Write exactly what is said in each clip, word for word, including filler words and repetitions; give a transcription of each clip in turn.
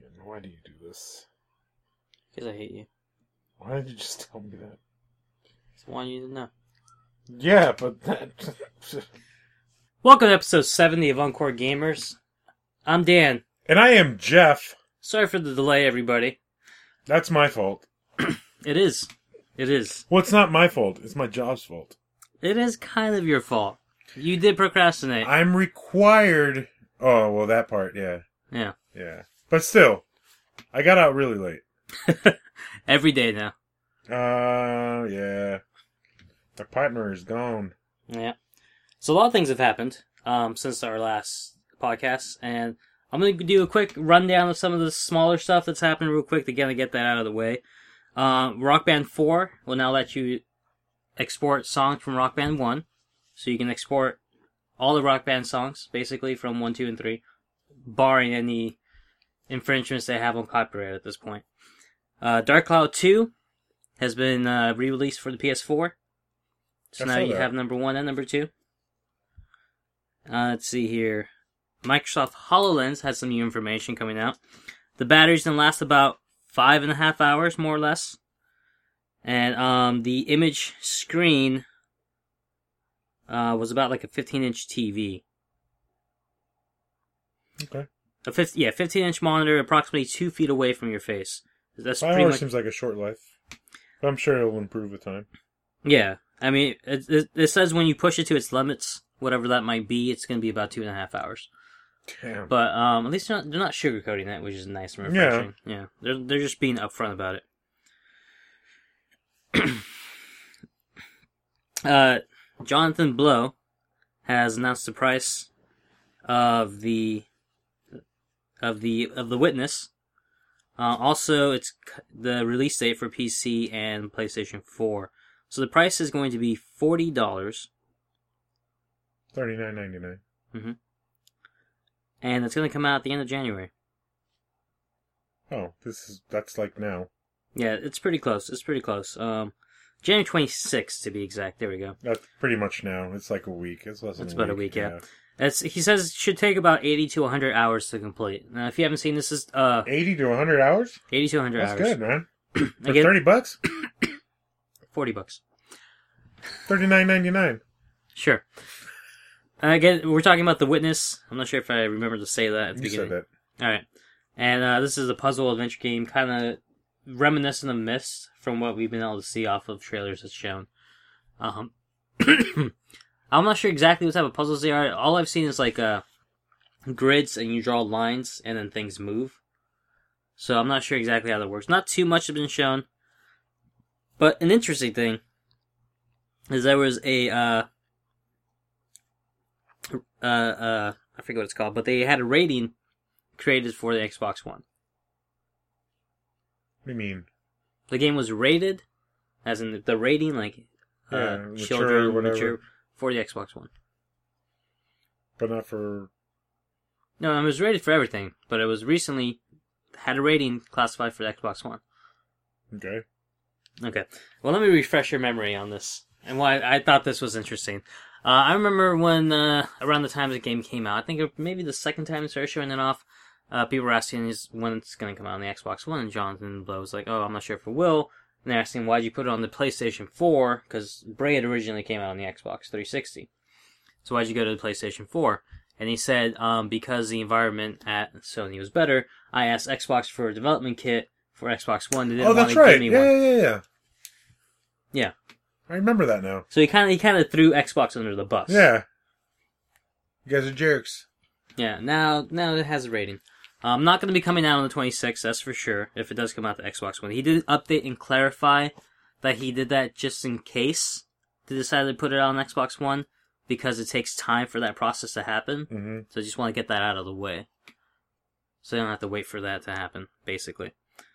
Why do you do this? Because I hate you. Why did you just tell me that? Just want you to know. Yeah, but that... Welcome to episode seventy of Encore Gamers. I'm Dan. And I am Jeff. Sorry for the delay, everybody. That's my fault. It is. It is. Well, it's not my fault. It's my job's fault. It is kind of your fault. You did procrastinate. I'm required... Oh, well, that part, yeah. Yeah. Yeah. But still, I got out really late. Every day now. Uh, yeah. My partner is gone. Yeah. So a lot of things have happened um, since our last podcast, and I'm going to do a quick rundown of some of the smaller stuff that's happened real quick to kind of get that out of the way. Uh, Rock Band four will now let you export songs from Rock Band one, so you can export all the Rock Band songs, basically, from one, two, and three, barring any infringements they have on copyright at this point. Uh, Dark Cloud two has been uh, re-released for the P S four, so I now saw you that. have number one and number two. Uh, let's see here. Microsoft HoloLens has some new information coming out. The batteries can last about five and a half hours, more or less. And um, the image screen uh, was about like a fifteen-inch T V. Okay. A fifty, yeah, fifteen-inch monitor, approximately two feet away from your face. That's Five pretty hours much. seems like a short life. But I'm sure it'll improve with time. Yeah, I mean, it, it, it says when you push it to its limits, whatever that might be, it's going to be about two and a half hours. Damn. But um, at least they're not, they're not sugarcoating it, which is nice and refreshing. Yeah, yeah. They're they're just being upfront about it. uh, Jonathan Blow has announced the price of the of the of the Witness. Uh, also, it's c- the release date for P C and PlayStation four. So the price is going to be forty dollars. thirty-nine ninety-nine. Mm-hmm. And it's going to come out at the end of January. Oh, this is that's like now. Yeah, it's pretty close. It's pretty close. Um, January twenty-sixth, to be exact. There we go. That's pretty much now. It's like a week. It's less than It's a about a week. week, yeah. It's, he says it should take about eighty to one hundred hours to complete. Now, if you haven't seen this, is uh eighty to one hundred hours? eighty to one hundred That's hours. good, man. For Again, thirty bucks? forty bucks. thirty-nine ninety-nine. Sure. Uh, again, we're talking about The Witness. I'm not sure if I remember to say that at the You beginning. said that. Alright. And uh, this is a puzzle adventure game, kind of reminiscent of Myst from what we've been able to see off of trailers that's shown. Um, I'm not sure exactly what type of puzzles they are. All I've seen is like uh, grids, and you draw lines, and then things move. So I'm not sure exactly how that works. Not too much has been shown. But an interesting thing is there was a... Uh, uh, uh, I forget what it's called, but they had a rating created for the Xbox One. What do you mean? The game was rated, as in the rating, like uh, Yeah, mature, children, whatever. mature, for the Xbox One. But not for... No, it was rated for everything, but it was recently had a rating classified for the Xbox One. Okay. Okay, well, let me refresh your memory on this and why I thought this was interesting. Uh, I remember when uh, around the time the game came out, I think it, maybe the second time they started showing it off, uh, people were asking is when it's going to come out on the Xbox One, and Jonathan Blow was like, "Oh, I'm not sure if it will." And they're asking, "Why'd you put it on the PlayStation four?" Because Braid originally came out on the Xbox three sixty. So why'd you go to the PlayStation four? And he said, um, because the environment at Sony was better, I asked Xbox for a development kit for Xbox One. They didn't Oh, want that's to right. give me Yeah, one. yeah, yeah, yeah. Yeah. I remember that now. So he kind of he kind of threw Xbox under the bus. Yeah. You guys are jerks. Yeah. Now now it has a rating. Um, not going to be coming out on the twenty-sixth, that's for sure. If it does come out to Xbox One, he did update and clarify that he did that just in case they decided to put it on Xbox One because it takes time for that process to happen. Mm-hmm. So I just want to get that out of the way, so you don't have to wait for that to happen. Basically.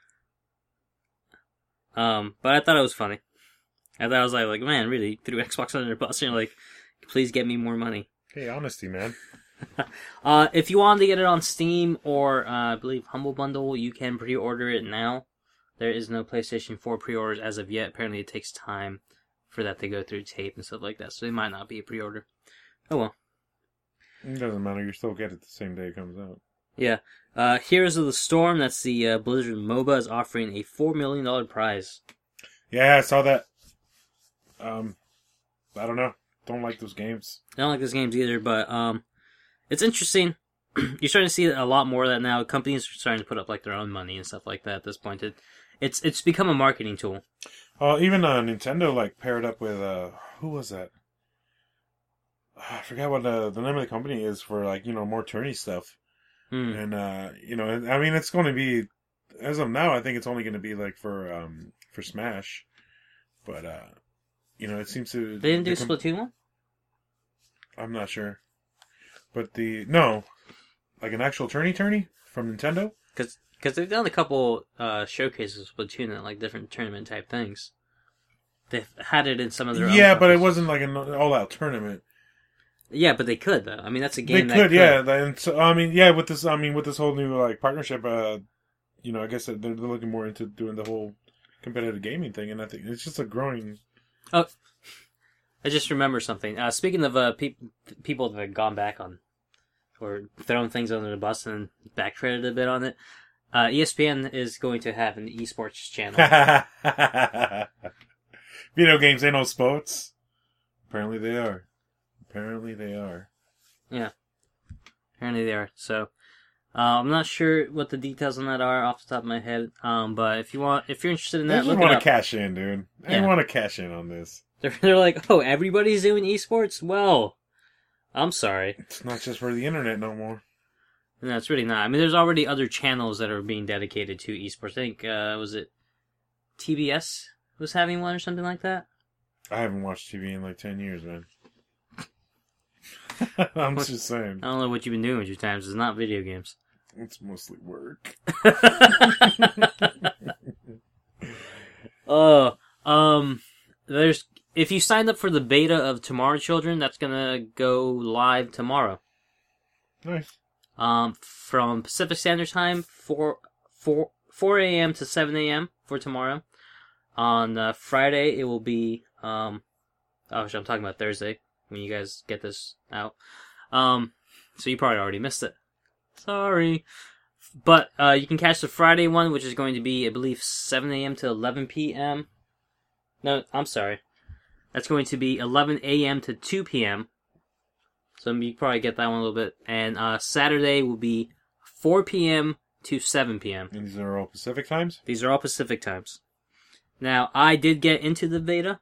Um, but I thought it was funny. I thought I was like, like, man, really threw Xbox under the bus, and you're like, please get me more money. Hey, honesty, man. uh, if you wanted to get it on Steam or, uh, I believe, Humble Bundle, you can pre-order it now. There is no PlayStation four pre-orders as of yet. Apparently it takes time for that to go through tape and stuff like that, so it might not be a pre-order. Oh well. It doesn't matter. You still get it the same day it comes out. Yeah. Uh, Heroes of the Storm, that's the uh, Blizzard MOBA, is offering a four million dollars prize. Yeah, I saw that. Um, I don't know. Don't like those games. I don't like those games either, but um, it's interesting. You're starting to see a lot more of that now. Companies are starting to put up like their own money and stuff like that at this point. It, it's it's become a marketing tool. Uh, even uh, Nintendo like paired up with uh, who was that? I forgot what uh, the name of the company is for like you know more tourney stuff. Hmm. And uh, you know, I mean, it's going to be as of now. I think it's only going to be like for um for Smash, but uh, you know, it seems to They didn't do the com- Splatoon one? I'm not sure, but the no, like an actual tourney tourney from Nintendo. Because because they've done a couple uh, showcases of Splatoon at like different tournament type things. They've had it in some of their own Yeah, but it companies. wasn't like an all-out tournament. Yeah, but they could though. I mean, that's a They game. could, that could, yeah. And so, I mean, yeah, with this, I mean, with this whole new like partnership, uh, you know, I guess they're, they're looking more into doing the whole competitive gaming thing, and I think it's just a growing. Oh, I just remember something. Uh, speaking of uh, pe- people that have gone back on or thrown things under the bus and backtracked a bit on it, uh, E S P N is going to have an esports channel. Video games ain't no sports. Apparently they are. Apparently they are. Yeah, apparently they are. So uh, I'm not sure what the details on that are off the top of my head. Um, but if you want, if you're interested in They that, just look want it to up. cash in, dude. They Yeah. want to cash in on this. They're, they're like, oh, everybody's doing esports? Well, I'm sorry. It's not just for the internet no more. No, it's really not. I mean, there's already other channels that are being dedicated to esports. I think, uh, was it T B S was having one or something like that? I haven't watched T V in like ten years, man. I'm just saying. I don't know what you've been doing with your times. It's not video games. It's mostly work. Oh, um, there's if you signed up for the beta of Tomorrow Children, that's gonna go live tomorrow. Nice. Um, from Pacific Standard Time, four four four a.m. to seven a.m. for tomorrow. On uh, Friday, it will be um, oh, I'm talking about Thursday when you guys get this out. Um, so you probably already missed it. Sorry. But uh, you can catch the Friday one, which is going to be, I believe, seven a.m. to eleven p.m. No, I'm sorry. That's going to be eleven a.m. to two p.m. So you can probably get that one a little bit. And uh, Saturday will be four p.m. to seven p.m. And these are all Pacific times? These are all Pacific times. Now, I did get into the beta.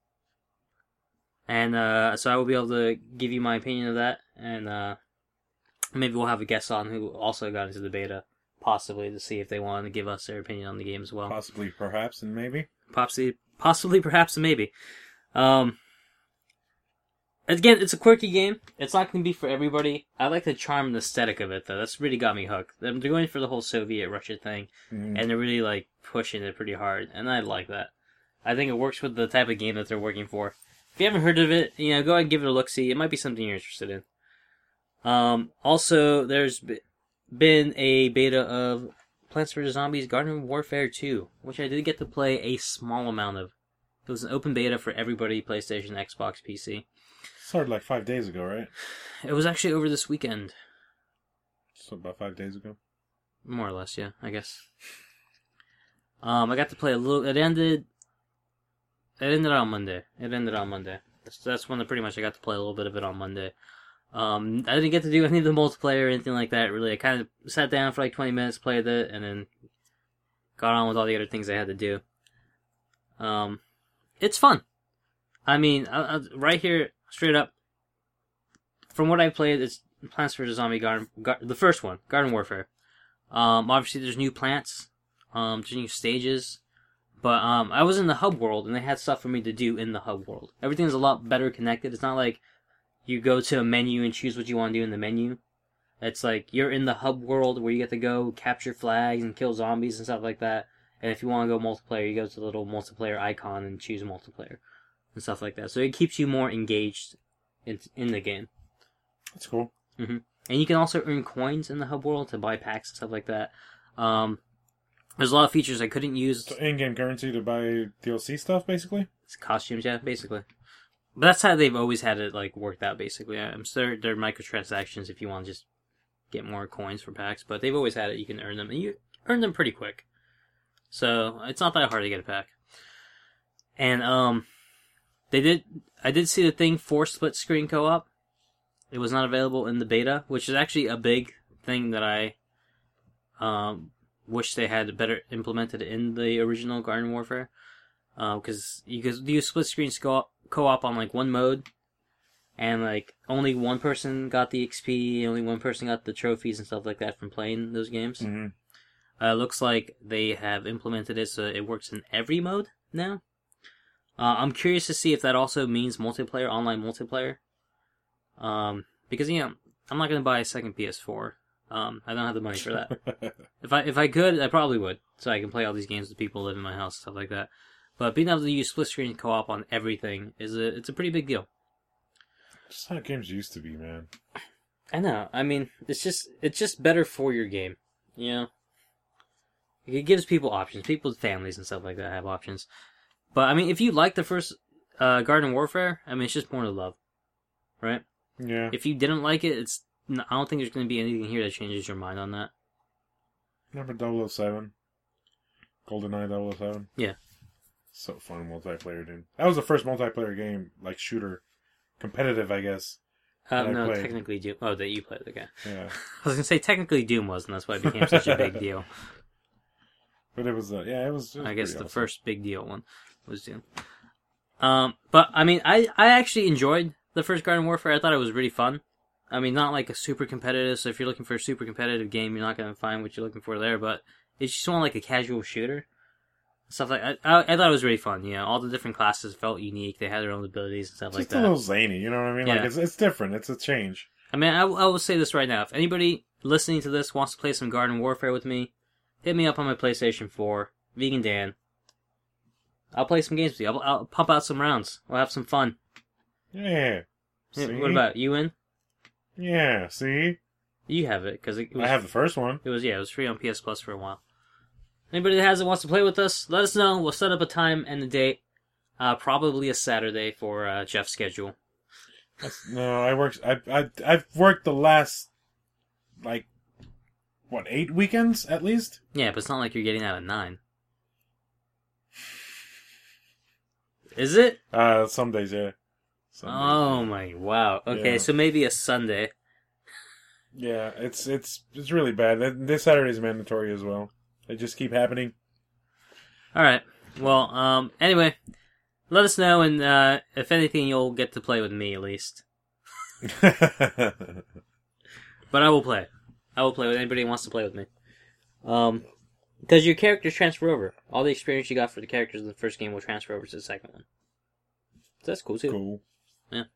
And uh, so I will be able to give you my opinion of that. And uh, maybe we'll have a guest on who also got into the beta, possibly, to see if they want to give us their opinion on the game as well. Possibly, perhaps, and maybe. Possibly, possibly, perhaps, and maybe. Um, again, it's a quirky game. It's not going to be for everybody. I like the charm and aesthetic of it, though. That's really got me hooked. They're going for the whole Soviet Russia thing, Mm. and they're really like pushing it pretty hard, and I like that. I think it works with the type of game that they're working for. If you haven't heard of it, you know, go ahead and give it a look-see. It might be something you're interested in. Um, also, there's been a beta of Plants vs. Zombies Garden Warfare two, which I did get to play a small amount of. It was an open beta for everybody, PlayStation, Xbox, P C. Started like five days ago, right? It was actually over this weekend. So about five days ago. More or less, yeah, I guess. Um, I got to play a little. It ended. It ended on Monday. It ended on Monday. That's, that's when I pretty much I got to play a little bit of it on Monday. Um, I didn't get to do any of the multiplayer or anything like that, really. I kind of sat down for like twenty minutes, played it, and then got on with all the other things I had to do. Um, it's fun. I mean, I, I, right here, straight up, from what I played, it's Plants vs. Zombie Garden, Gar- the first one, Garden Warfare. Um, obviously there's new plants, um, there's new stages, but, um, I was in the hub world, and they had stuff for me to do in the hub world. Everything's a lot better connected. It's not like you go to a menu and choose what you want to do in the menu. It's like, you're in the hub world where you get to go capture flags and kill zombies and stuff like that, and if you want to go multiplayer, you go to the little multiplayer icon and choose multiplayer, and stuff like that. So it keeps you more engaged in, in the game. That's cool. Mm-hmm. And you can also earn coins in the hub world to buy packs and stuff like that. Um, there's a lot of features I couldn't use. So in-game currency to buy D L C stuff, basically? It's costumes, yeah, basically. But that's how they've always had it like worked out, basically. Um, so they're, they're microtransactions if you want to just get more coins for packs, but they've always had it. You can earn them, and you earn them pretty quick. So it's not that hard to get a pack. And um, they did. I did see the thing for split screen co-op. It was not available in the beta, which is actually a big thing that I um wish they had better implemented in the original Garden Warfare. Because uh, you could do split screen co- co-op on like one mode. And, like, only one person got the X P, only one person got the trophies and stuff like that from playing those games. Mm-hmm. Uh, looks like they have implemented it so it works in every mode now. Uh, I'm curious to see if that also means multiplayer, online multiplayer. Um, because, you know, I'm not going to buy a second P S four. Um, I don't have the money for that. if I if I could, I probably would. So I can play all these games with people who live in my house, stuff like that. But being able to use split screen co-op on everything is a, it's a pretty big deal. Just how games used to be, man. I know. I mean, it's just it's just better for your game, you know. It gives people options. People's families and stuff like that have options. But I mean, if you like the first uh, Garden Warfare, I mean, it's just more to love, right? Yeah. If you didn't like it, it's I don't think there's going to be anything here that changes your mind on that. Remember double oh seven? GoldenEye double oh seven? Yeah. So fun multiplayer, dude. That was the first multiplayer game, like shooter. Competitive, I guess. Uh, I no, played. technically Doom. Oh, that you played, okay. Yeah. I was gonna say technically Doom was, and that's why it became such a big deal. But it was, uh, yeah, it was. It was I guess the awesome. first big deal one was Doom. Um, but I mean, I I actually enjoyed the first Garden Warfare. I thought it was really fun. I mean, not like a super competitive. So if you're looking for a super competitive game, you're not gonna find what you're looking for there. But it's just more like a casual shooter. Stuff like I, I, I thought it was really fun. You know, all the different classes felt unique. They had their own abilities and stuff It's like just that. a little zany, you know what I mean? Yeah. Like it's it's different. It's a change. I mean, I, I will say this right now. If anybody listening to this wants to play some Garden Warfare with me, hit me up on my PlayStation four, Vegan Dan. I'll play some games with you. I'll, I'll pump out some rounds. We'll have some fun. Yeah. Yeah, See? what about you? In? Yeah. See, You have it because it, it was. I have the first one. It was yeah. It was free on P S Plus for a while. Anybody that has it wants to play with us, let us know. We'll set up a time and a date. Uh, probably a Saturday for uh, Jeff's schedule. That's, no, I worked. I I I've worked the last like what eight weekends at least. Yeah, but it's not like you're getting out at nine. Is it? Uh, some days, yeah. Some days, Oh yeah. my wow. Okay, Yeah. so maybe a Sunday. Yeah, it's it's it's really bad. This Saturday is mandatory as well. They just keep happening. All right. Well, um, anyway, let us know, and uh, if anything, you'll get to play with me at least. But I will play. I will play with anybody who wants to play with me. Um, because your characters transfer over. All the experience you got for the characters in the first game will transfer over to the second one. So that's cool too. Cool. Yeah.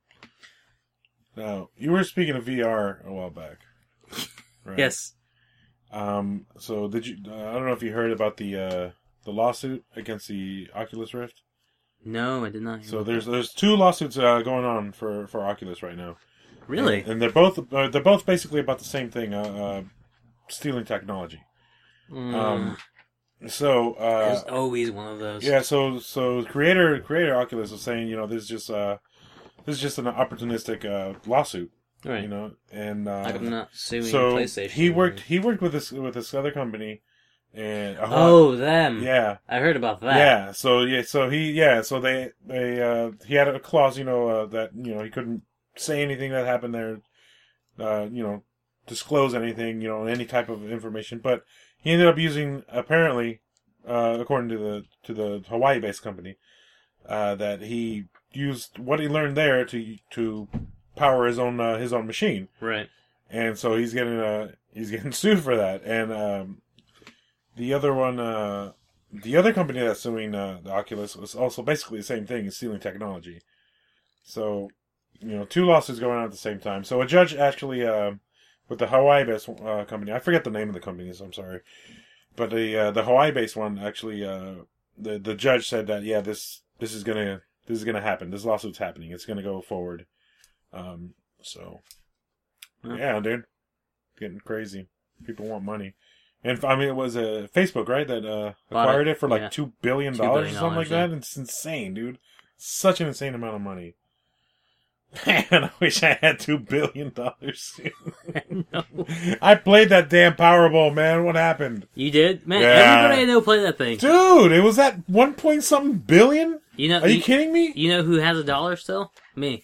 Now, you were speaking of V R a while back. Right? Yes. Um. So did you? Uh, I don't know if you heard about the uh, the lawsuit against the Oculus Rift. No, I did not. hear So about there's that. there's two lawsuits uh, going on for, for Oculus right now. Really? And, and they're both uh, they're both basically about the same thing. Uh, uh, stealing technology. Mm, Um. So. Uh, there's always one of those. Yeah, so so creator creator Oculus was saying, you know, this is just uh this is just an opportunistic uh, lawsuit, Right. you know, and uh, Like I'm not suing so PlayStation. he worked he worked with this with this other company, and uh, Oh, them. yeah I heard about that. yeah so yeah so he yeah so they they uh, he had a clause, you know, uh, that you know he couldn't say anything that happened there, uh, you know, disclose anything, you know, any type of information, but he ended up using apparently. Uh, according to the to the Hawaii-based company, uh, that he used what he learned there to to power his own uh, his own machine, Right. and so he's getting uh he's getting sued for that. And um, the other one, uh, the other company that's suing uh, the Oculus was also basically the same thing, is stealing technology. So, you know, two lawsuits going on at the same time. So a judge actually, uh, with the Hawaii-based uh, company, I forget the name of the company, so I'm sorry. But the uh, the Hawaii-based one actually, uh, the the judge said that yeah, this this is gonna this is gonna happen. This lawsuit's happening. It's gonna go forward. Um, so Huh. yeah, dude, getting crazy. People want money, and I mean it was uh, Facebook, right, that uh, Bought acquired it, it, for like yeah. two billion $2 dollars or billion something like yeah. that. It's insane, dude. Such an insane amount of money. Man, I wish I had two billion dollars soon. No. I played that damn Powerball, man. What happened? You did? Man, Yeah. everybody I know played that thing. Dude, it was at one point something billion? You know, Are you, kidding me? You know who has a dollar still? Me.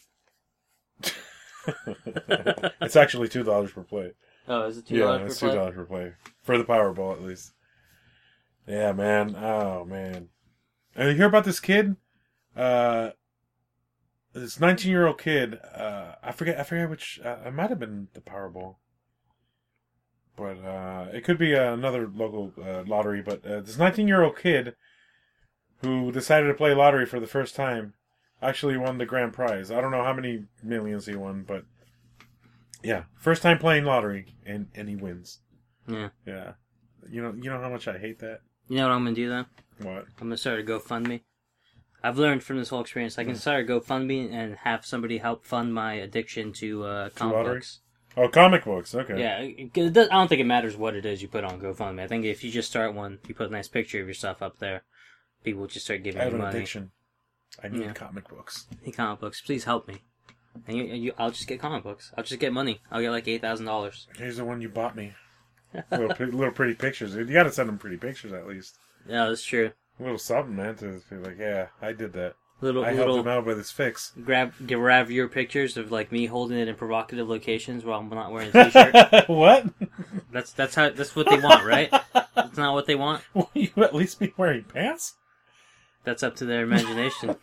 It's actually two dollars per play. Oh, is it two Yeah, dollars it's per two play? dollars per play for the Powerball at least. Yeah, man. Oh man. And you hear about this kid? Uh, this nineteen-year-old kid. Uh, I forget. I forget which. Uh, it might have been the Powerball, but uh, it could be uh, another local uh, lottery. But uh, this nineteen-year-old kid who decided to play lottery for the first time actually won the grand prize. I don't know how many millions he won, but yeah, first time playing lottery, and, and he wins. Yeah. Yeah. You know, you know how much I hate that. You know what I'm gonna do then? What? I'm gonna start a GoFundMe. I've learned from this whole experience. I can start a GoFundMe and have somebody help fund my addiction to uh, comic lottery? books. Oh, comic books. Okay. Yeah, it, it does, I don't think it matters what it is you put on GoFundMe. I think if you just start one, you put a nice picture of yourself up there, people will just start giving I have you an money. addiction. I need Yeah. comic books. Hey, comic books, please help me. And you, you, I'll just get comic books. I'll just get money. I'll get like eight thousand dollars. Here's the one you bought me. little, pre- little pretty pictures. You got to send them pretty pictures at least. Yeah, that's true. A little something, man, to be like, yeah, I did that. Little I helped little him out with his fix. grab grab your pictures of like me holding it in provocative locations while I'm not wearing a t-shirt. What? That's that's how that's what they want, right? That's not what they want. Will you at least be wearing pants? That's up to their imagination.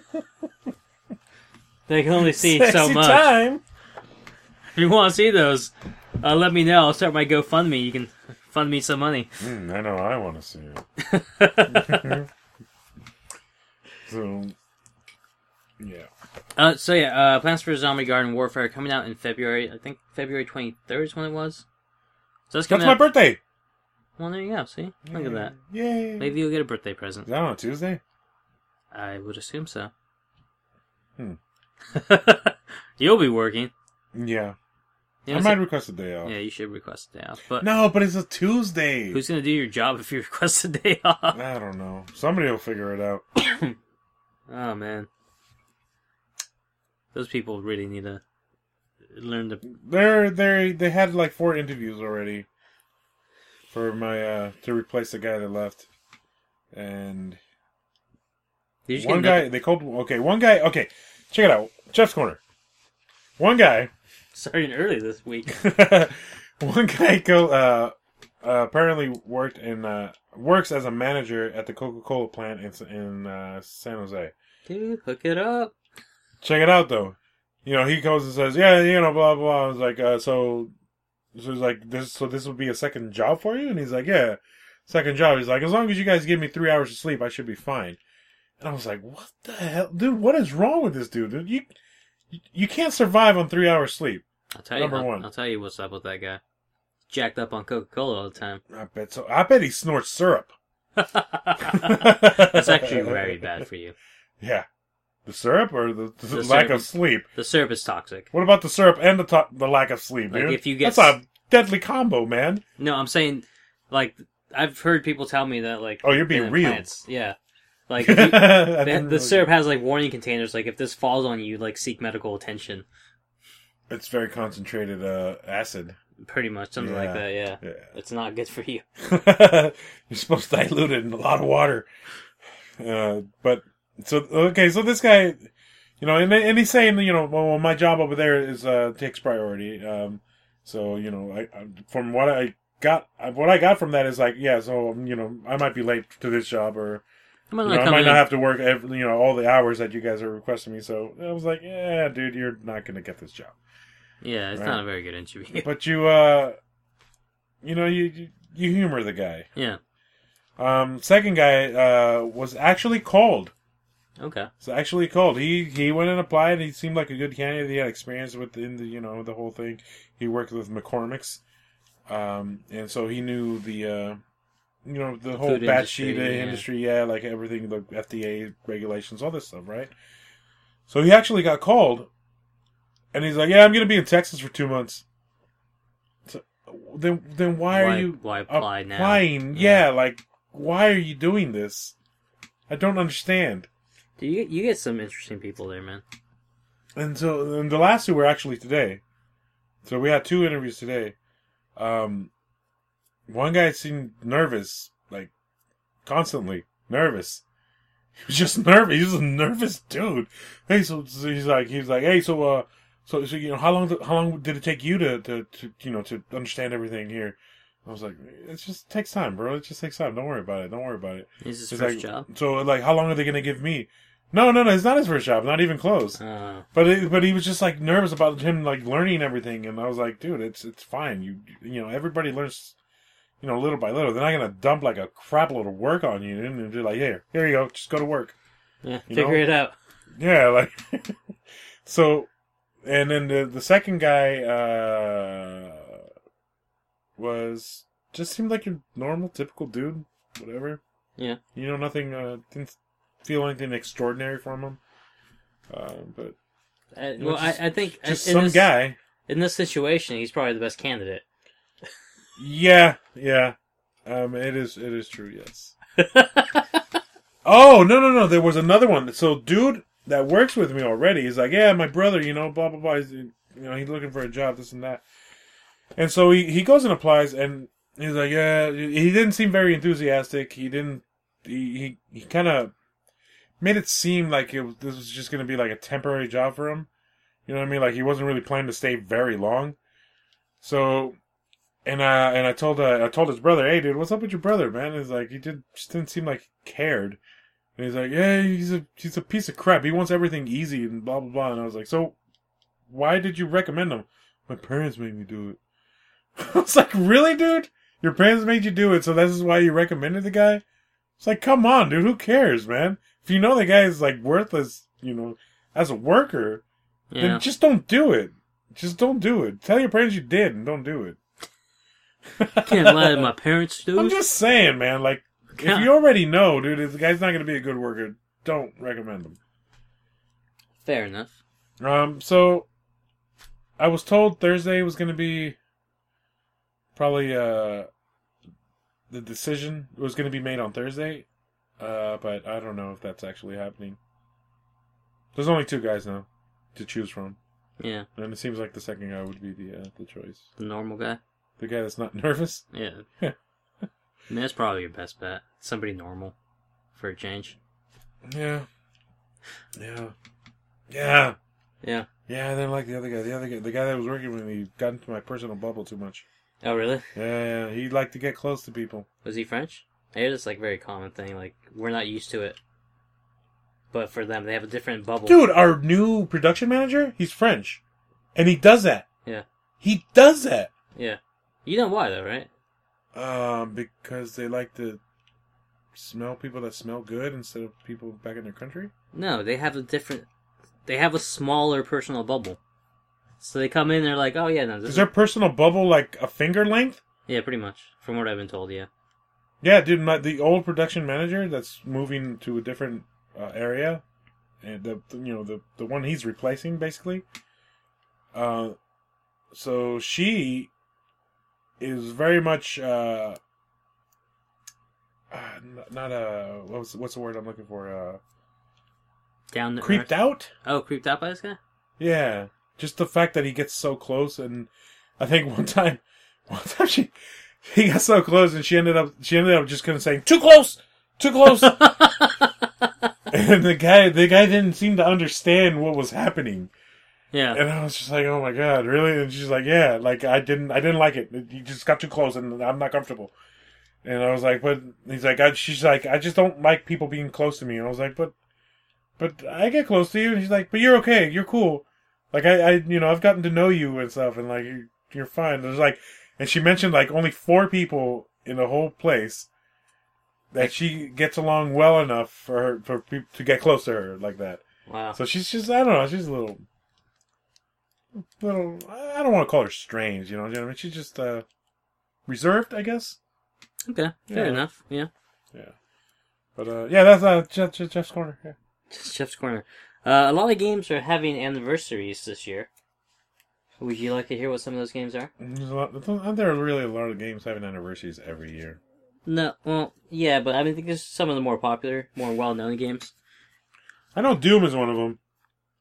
They can only see Sexy so much. time. If you want to see those, uh, let me know. I'll start my GoFundMe. You can fund me some money. Mm, I know. I want to see it. So, yeah. Uh, so yeah, uh, Plants vs. Zombie Garden Warfare coming out in February. I think February twenty-third is when it was. So that's That's coming my out. birthday. Well, there you go. See, look at that. Yay. Maybe you'll get a birthday present. Is that on a Tuesday? I would assume so. Hmm. You'll be working. Yeah. You know, I so- might request a day off. Yeah, you should request a day off. But No, but it's a Tuesday. who's gonna do your job if you request a day off? I don't know. Somebody will figure it out. Oh man, those people really need to learn to. They're they they had like four interviews already for my uh to replace the guy that left, and Did you just one get guy nothing- they called okay one guy okay check it out Jeff's Corner. One guy, starting early this week. one guy go uh, uh apparently worked in uh works as a manager at the Coca-Cola plant in in uh, San Jose. Dude, hook it up. Check it out, though. You know, he goes and says, "Yeah, you know, blah blah." I was like, uh, "So, so he's like this. So this would be a second job for you?" And he's like, "Yeah, second job." He's like, "As long as you guys give me three hours of sleep, I should be fine." And I was like, "What the hell, dude? What is wrong with this dude? Dude, you you can't survive on three hours sleep." I'll tell you. Number I'll, one. I'll tell you what's up with that guy. Jacked up on Coca-Cola all the time. I bet so. I bet he snorts syrup. That's actually very bad for you. Yeah, the syrup or the, the, The lack syrup. of sleep. The syrup is toxic. What about the syrup and the to- the lack of sleep, Like, dude? if you get That's a deadly combo, man. No, I'm saying, like, I've heard people tell me that, like, Oh, you're being in real. plants- yeah, like if you, I the, didn't the know- syrup has like warning containers. Like, if this falls on you, like, seek medical attention. It's very concentrated uh, acid. Pretty much something like Yeah. that. Yeah. Yeah. It's not good for you. You're supposed to dilute it in a lot of water. Uh, but so okay, so this guy, you know, and, and he's saying, you know, well, my job over there is uh, takes priority. Um, so you know, I, I from what I got, what I got from that is like, yeah, so um, you know, I might be late to this job, or I'm gonna you know, I come might in. not have to work every, you know, all the hours that you guys are requesting me. So I was like, yeah, dude, you're not gonna get this job. Yeah, it's Right. not a very good interview. But you, uh, you know, you you, you humor the guy. Yeah. Um, second guy uh, was actually called. Okay. So actually called. He he went and applied. He seemed like a good candidate. He had experience within the you know the whole thing. He worked with McCormick's, um, and so he knew the uh, you know the whole Food batch industry, sheet yeah. industry. Yeah, like everything, the F D A regulations, all this stuff, right? So he actually got called, and he's like, "Yeah, I'm going to be in Texas for two months." So then, then why, Why- are you why apply now? applying? Yeah. Yeah, like why are you doing this? I don't understand. Do you you get some interesting people there, man? and so and the last two were actually today. So we had two interviews today. Um, one guy seemed nervous, like constantly nervous. He was just nervous. He was a nervous dude. Hey, so, so he's like, he's like, hey, so, uh, so, so, you know, how long, how long did it take you to, to, to, you know, to understand everything here? I was like, it just takes time, bro. It just takes time. Don't worry about it. Don't worry about it. It's his He's first like, job. So, like, how long are they gonna give me? No, no, no. It's not his first job. Not even close. Uh, But it, but he was just like nervous about him like learning everything, and I was like, dude, it's it's fine. You you know, everybody learns, you know, little by little. They're not gonna dump like a crap load of work on you and be like, here, here you go, just go to work. yeah, You figure know? it out. Yeah, like so. And then the the second guy uh was just seemed like your normal, typical dude, whatever. Yeah. You know, nothing. Uh, didn't feel anything extraordinary from him. Uh, but Uh, know, well, just- I, I think just in some this, guy. in this situation, he's probably the best candidate. Yeah, yeah. Um, it is. It is true. Yes. Oh no, no, no! There was another one. So, dude that works with me already is like, yeah, my brother. You know, blah blah blah. He's, you know, he's looking for a job, this and that. And so he he goes and applies, and he's like, yeah. He didn't seem very enthusiastic. He didn't. He he, he kind of made it seem like it was, this was just going to be like a temporary job for him. You know what I mean? Like he wasn't really planning to stay very long. So. And uh, and I told uh, I told his brother, hey dude, what's up with your brother, man? He's like, he did just didn't seem like he cared. And he's like, yeah, he's a he's a piece of crap. He wants everything easy and blah blah blah. And I was like, so why did you recommend him? My parents made me do it. I was like, really, dude? Your parents made you do it, so this is why you recommended the guy? It's like, come on, dude, who cares, man? If you know the guy is like worthless, you know, as a worker, Yeah. then just don't do it. Just don't do it. Tell your parents you did and don't do it. Can't lie to my parents, dude. I'm just saying, man. Like, if Yeah. you already know, dude, if the guy's not going to be a good worker, don't recommend him. Fair enough. Um, so I was told Thursday was going to be probably uh the decision was going to be made on Thursday, uh, but I don't know if that's actually happening. There's only two guys now to choose from, Yeah, and it seems like the second guy would be the uh, the choice. the normal guy. The guy that's not nervous. Yeah. I mean, that's probably your best bet. Somebody normal for a change. Yeah. Yeah. Yeah. Yeah. Yeah, I didn't like the other guy. The other guy, the guy that was working with me, got into my personal bubble too much. Oh, really? Yeah, yeah, he liked to get close to people. Was he French? I hear this like very common thing. Like we're not used to it, but for them, they have a different bubble. Dude, our new production manager, he's French, and he does that. Yeah. He does that. Yeah. You know why though, right? Um, because they like to smell people that smell good instead of people back in their country. No, they have a different. They have a smaller personal bubble. So they come in, they're like, "Oh yeah, no, this Is their personal bubble like a finger length? yeah, pretty much, from what I've been told." Yeah. Yeah, dude, my, the old production manager that's moving to a different uh, area, and the you know the the one he's replacing basically. Uh, so she is very much uh, uh not a what's what's the word I'm looking for uh Down the creeped earth. out. Oh, creeped out by this guy? Yeah, just the fact that he gets so close, and I think one time, one time she he got so close, and she ended up she ended up just kind of saying too close, too close. And the guy, the guy didn't seem to understand what was happening, Yeah. and I was just like, "Oh my god, really?" And she's like, "Yeah, like I didn't, I didn't like it. You just got too close, and I'm not comfortable." And I was like, "But," he's like, I, "She's like, I just don't like people being close to me." And I was like, "But, but I get close to you." And she's like, "But you're okay. You're cool. Like I, I, you know, I've gotten to know you and stuff, and like you're, you're fine." There's like, and she mentioned like only four people in the whole place that she gets along well enough for her for people to get close to her like that. Wow. So she's just, I don't know, she's a little, little. I don't want to call her strange, you know. I mean, she's just uh, reserved, I guess. Okay. Fair Yeah. enough. Yeah. Yeah. But uh, yeah, that's uh, Jeff, Jeff, Jeff's corner. Yeah. Chef's Corner. Uh, a lot of games are having anniversaries this year. Would you like to hear what some of those games are? There's a lot, aren't there really a lot of games having anniversaries every year? No, well, yeah, but I mean, I think there's some of the more popular, more well-known games. I know Doom is one of them.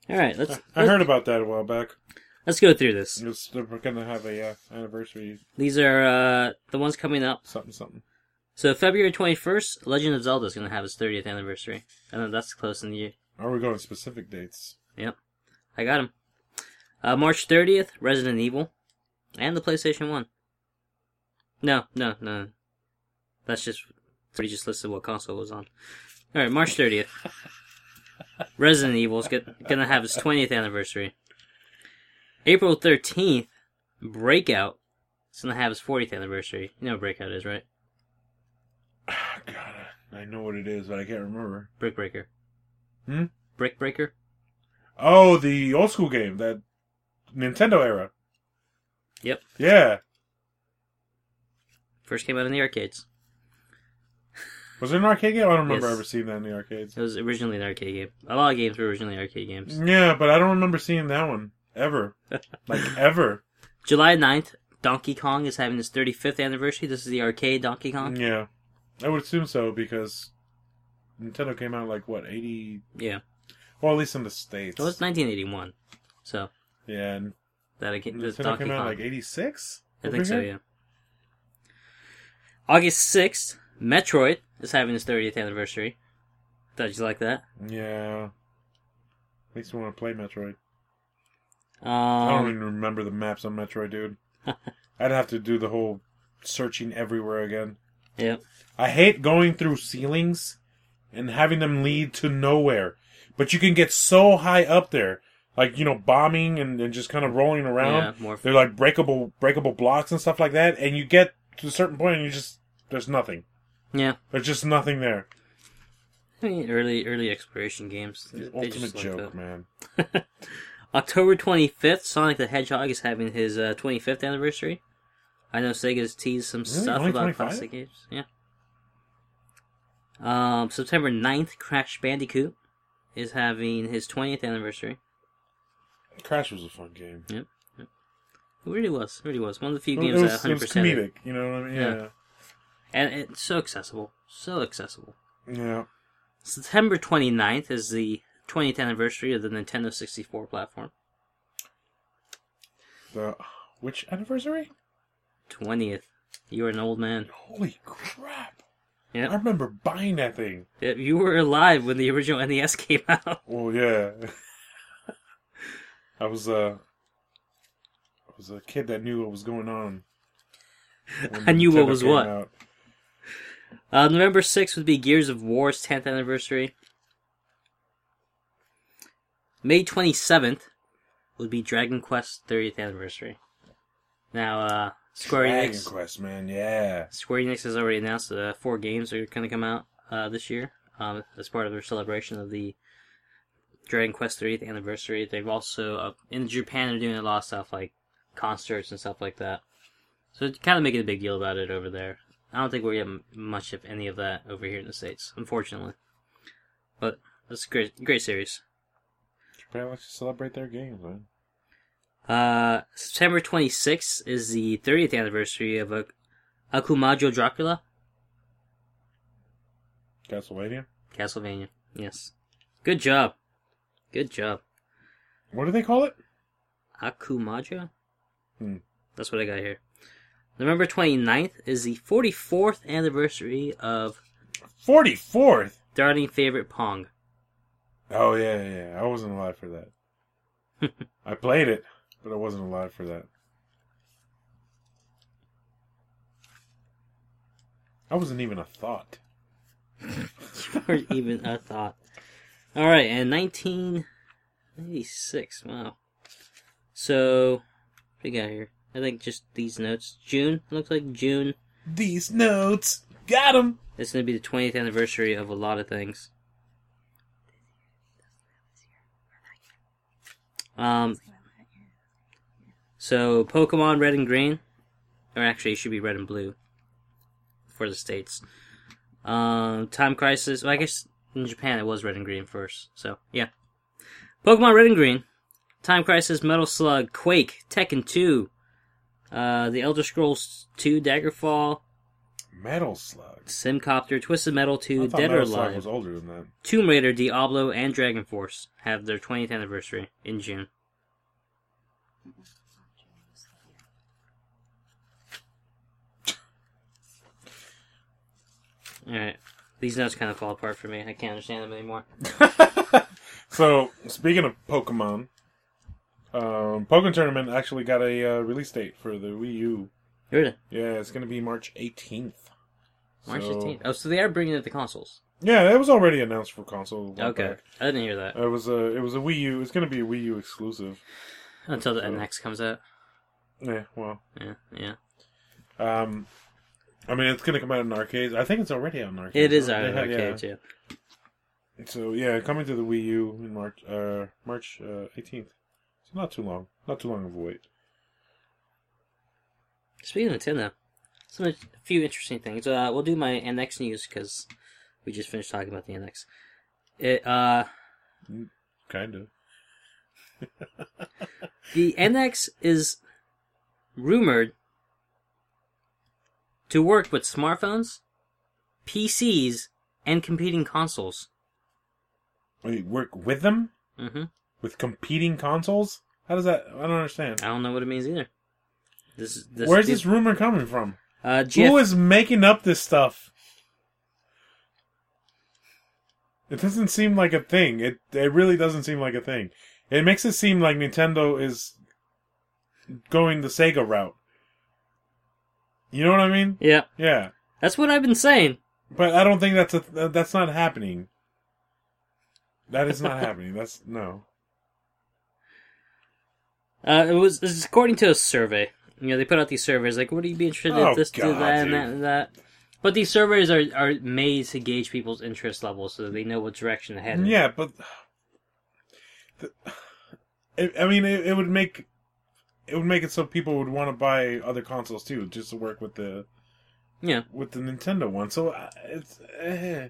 All right, let's. I let's, heard about that a while back. let's go through this. It was, they're going to have a uh, anniversary These are uh, the ones coming up. something something. So February twenty-first, Legend of Zelda is going to have its thirtieth anniversary. I know that's close in the year. Are we going specific dates? Yep, I got him. Uh, March thirtieth, Resident Evil, and the PlayStation one. No, no, no. That's just he just listed what console it was on. All right, March thirtieth. Resident Evil is going to have its twentieth anniversary. April thirteenth, Breakout is going to have its fortieth anniversary. You know what Breakout is, right? God, I know what it is, but I can't remember. Brick Breaker. Hmm? Brick Breaker? Oh, the old school game, that Nintendo era. Yep. Yeah. First came out in the arcades. Was it an arcade game? I don't remember Yes. ever seeing that in the arcades. It was originally an arcade game. A lot of games were originally arcade games. Yeah, but I don't remember seeing that one. Ever. Like, ever. July ninth, Donkey Kong is having its thirty-fifth anniversary. This is the arcade Donkey Kong. Yeah. I would assume so, because Nintendo came out like, what, eighty? Yeah. Well, at least in the States. It was nineteen eighty-one. So, Yeah, and that again, this Nintendo Donkey came out Kong. like eighty-six? I think so, yeah. August sixth, Metroid is having its thirtieth anniversary. Thought you like that? Yeah. Makes me want to play Metroid. Um, I don't even remember the maps on Metroid, dude. I'd have to do the whole searching everywhere again. Yep. I hate going through ceilings and having them lead to nowhere. But you can get so high up there. Like, you know, bombing and, and just kind of rolling around. Yeah, more. They're like breakable breakable blocks and stuff like that. And you get to a certain point and you just... There's nothing. Yeah. There's just nothing there. I mean, early early exploration games. The they ultimate just like joke, that. man. October twenty-fifth, Sonic the Hedgehog is having his uh, twenty-fifth anniversary. I know Sega's teased some Really? stuff Only about twenty-five? classic games. Yeah. Um, September ninth, Crash Bandicoot is having his twentieth anniversary. Crash was a fun game. Yep. yep. It really was. It really was. One of the few It games was, that it was one hundred percent. comedic, you know what I mean? Yeah. Yeah. And it's so accessible. So accessible. Yeah. September twenty-ninth is the twentieth anniversary of the Nintendo sixty-four platform. The which anniversary? twentieth. You are an old man. Holy crap! Yep. I remember buying that thing. Yep, you were alive when the original N E S came out. Well, yeah. I was uh, I was a kid that knew what was going on. when I knew what Nintendo was came what. out. Uh, November sixth would be Gears of War's tenth anniversary. May twenty-seventh would be Dragon Quest thirtieth anniversary. Now, uh, Square Dragon Enix... Quest, man, yeah. Square Enix has already announced that uh, four games are going to come out uh, this year um, as part of their celebration of the Dragon Quest thirtieth anniversary. They've also, uh, in Japan, they're doing a lot of stuff like concerts and stuff like that. So it's kind of making a big deal about it over there. I don't think we're getting much of any of that over here in the States, unfortunately. But it's a great, great series. Japan likes to celebrate their games, man. Uh, September twenty-sixth is the thirtieth anniversary of uh, Akumajo Dracula. Castlevania? Castlevania, yes. Good job. Good job. What do they call it? Akumajo? Hmm. That's what I got here. November twenty-ninth is the forty-fourth anniversary of forty-fourth? Darling Favorite Pong. Oh, yeah, yeah, yeah. I wasn't alive for that. I played it, but I wasn't alive for that. I wasn't even a thought. Or even a thought. Alright, and nineteen ninety-six. Wow. So, what do we got here? I think just these notes. June. It looks like June. These notes. Got 'em. It's going to be the twentieth anniversary of a lot of things. Um, so, Pokemon Red and Green. Or actually, it should be Red and Blue. For the States. Um, Time Crisis. Well, I guess in Japan it was Red and Green first. So, yeah. Pokemon Red and Green. Time Crisis, Metal Slug, Quake, Tekken two. Uh, The Elder Scrolls two, Daggerfall. Metal Slug. Simcopter, Twisted Metal two, I thought Dead or Metal Slug Alive, was older than that. Tomb Raider, Diablo, and Dragon Force have their twentieth anniversary in June. Alright. These notes kind of fall apart for me. I can't understand them anymore. So, speaking of Pokemon, um, Pokemon Tournament actually got a uh, release date for the Wii U. Really? Yeah, it's going to be March eighteenth. March So- eighteenth. Oh, so they are bringing it to consoles. Yeah, it was already announced for console. a while Okay. back. I didn't hear that. It was a it was a Wii U. It's going to be a Wii U exclusive. Until the so- N X comes out. Yeah, well, Yeah, yeah. um, I mean, it's going to come out in arcades. I think it's already out in arcades. It is right? out of They had- arcade, yeah. too. So yeah, coming to the Wii U in March, uh, March uh, eighteenth. It's not too long. Not too long of a wait. Speaking of Nintendo, some a few interesting things. Uh, we'll do my N X news because we just finished talking about the N X. It uh, Kind of. the N X is rumored to work with smartphones, P Cs, and competing consoles. Wait, work with them? Mm-hmm. With competing consoles? How does that? I don't understand. I don't know what it means either. This, this Where's these- this rumor coming from? Uh, Jeff, Who is making up this stuff? It doesn't seem like a thing. It it really doesn't seem like a thing. It makes it seem like Nintendo is going the Sega route. You know what I mean? Yeah, Yeah, that's what I've been saying. but I don't think that's a that's not happening. That is not happening. That's no. Uh, it was this is according to a survey. You know, they put out these surveys like, "Would you be interested Oh, if this, did God, that, and dude. that, and that?" But these surveys are are made to gauge people's interest levels so that they know what direction to head in. Yeah, but the, it, I mean, it, it would make it would make it so people would want to buy other consoles too, just to work with the Yeah. with the Nintendo one. So uh, it's eh.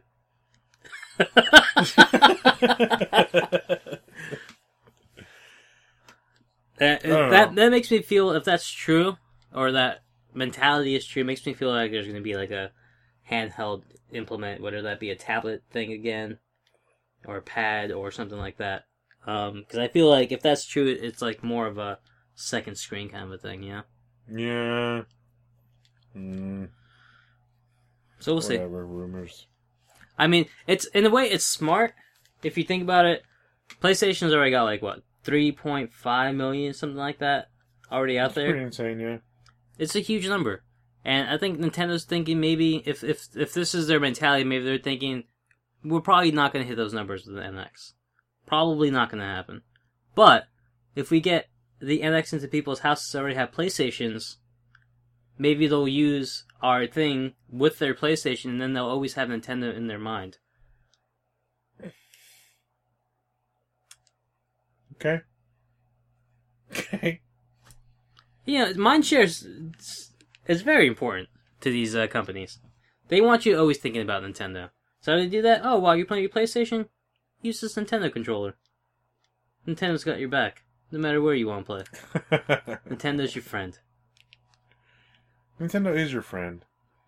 That, don't that know. that makes me feel, if that's true, or that mentality is true, it makes me feel like there's going to be like a handheld implement, whether that be a tablet thing again, or a pad, or something like that. Because I feel like if that's true, it's like more of a second screen kind of a thing, you know? Yeah. Mm, So we'll see. whatever, rumors. I mean, it's in a way, it's smart. If you think about it, PlayStation's already got like, what, three point five million, something like that, already out It's there. pretty insane, yeah. It's a huge number. And I think Nintendo's thinking maybe, if if if this is their mentality, maybe they're thinking, we're probably not going to hit those numbers with the N X. Probably not going to happen. But, if we get the N X into people's houses that already have PlayStations, maybe they'll use our thing with their PlayStation, and then they'll always have Nintendo in their mind. Okay. Okay. You know, mind share is, is very important to these uh, companies. They want you always thinking about Nintendo. So how do they do that? Oh, while you're playing your PlayStation, use this Nintendo controller. Nintendo's got your back, no matter where you want to play. Nintendo's your friend. Nintendo is your friend.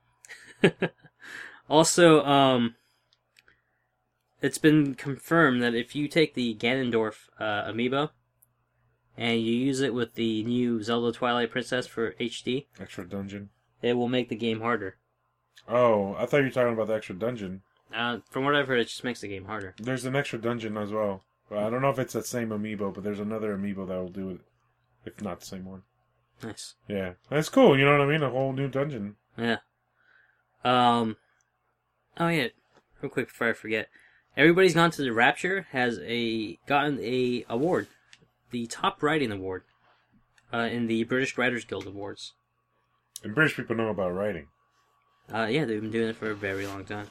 Also, um, it's been confirmed that if you take the Ganondorf uh, amiibo and you use it with the new Zelda Twilight Princess for H D, Extra dungeon. it will make the game harder. Oh, I thought you were talking about the extra dungeon. Uh, from what I've heard, it just makes the game harder. There's an extra dungeon as well. Well, I don't know if it's that same amiibo, but there's another amiibo that will do it. If not the same one. Nice. Yeah. That's cool, you know what I mean? A whole new dungeon. Yeah. Um. Oh yeah. Real quick before I forget, Everybody's Gone to the Rapture has a gotten a award, the top writing award, uh, in the British Writers Guild Awards. And British people know about writing. Uh, yeah, they've been doing it for a very long time.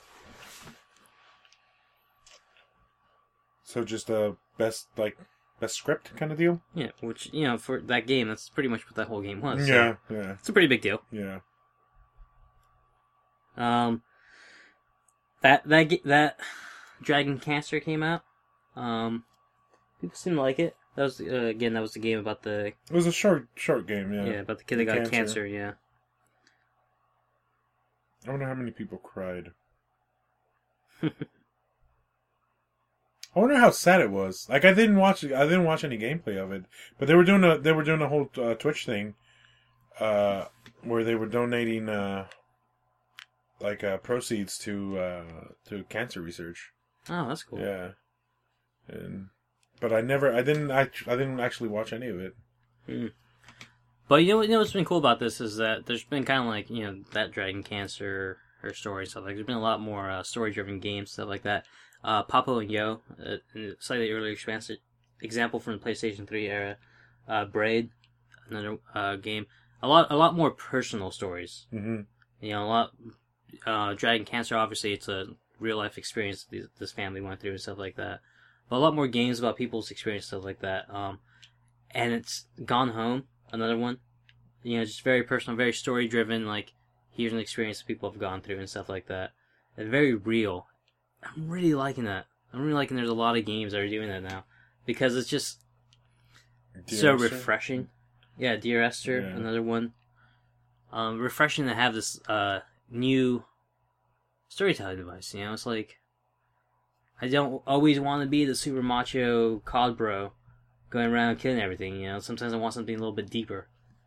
So just a best, like, best script kind of deal? Yeah, which, you know, for that game, that's pretty much what that whole game was. so Yeah, yeah, it's a pretty big deal. yeah. Um, that that ge- that Dragon Cancer came out. Um, people seem to like it. That was uh, again, that was the game about the It was a short, short game, yeah. yeah, about the kid that got Cancer. cancer. Yeah. I wonder how many people cried. I wonder how sad it was. Like I didn't watch, I didn't watch any gameplay of it, but they were doing a, they were doing a whole uh, Twitch thing, uh, where they were donating, uh, like uh, proceeds to uh, to cancer research. Oh, that's cool. Yeah, and but I never, I didn't, I, I didn't actually watch any of it. Mm. But you know, you know what's been cool about this is that there's been kind of like, you know, that Dragon Cancer, her story stuff. Like there's been a lot more uh, story-driven games, stuff like that. Uh, Papo and Yo, a slightly earlier expansion example from the PlayStation three era. Uh, Braid, another uh, game. A lot, a lot more personal stories. Mm-hmm. You know, a lot. Uh, Dragon Cancer, obviously, it's a real life experience this, this family went through and stuff like that. But a lot more games about people's experience, stuff like that. Um, and it's Gone Home, another one. You know, just very personal, very story driven. Like here's an experience that people have gone through and stuff like that. And very real. I'm really liking that. I'm really liking there's a lot of games that are doing that now. Because it's just Dear so Esther? refreshing. Yeah, Dear Esther, Yeah. another one. Um, refreshing to have this uh, new storytelling device, you know? It's like, I don't always want to be the super macho C O D bro going around killing everything, you know? Sometimes I want something a little bit deeper.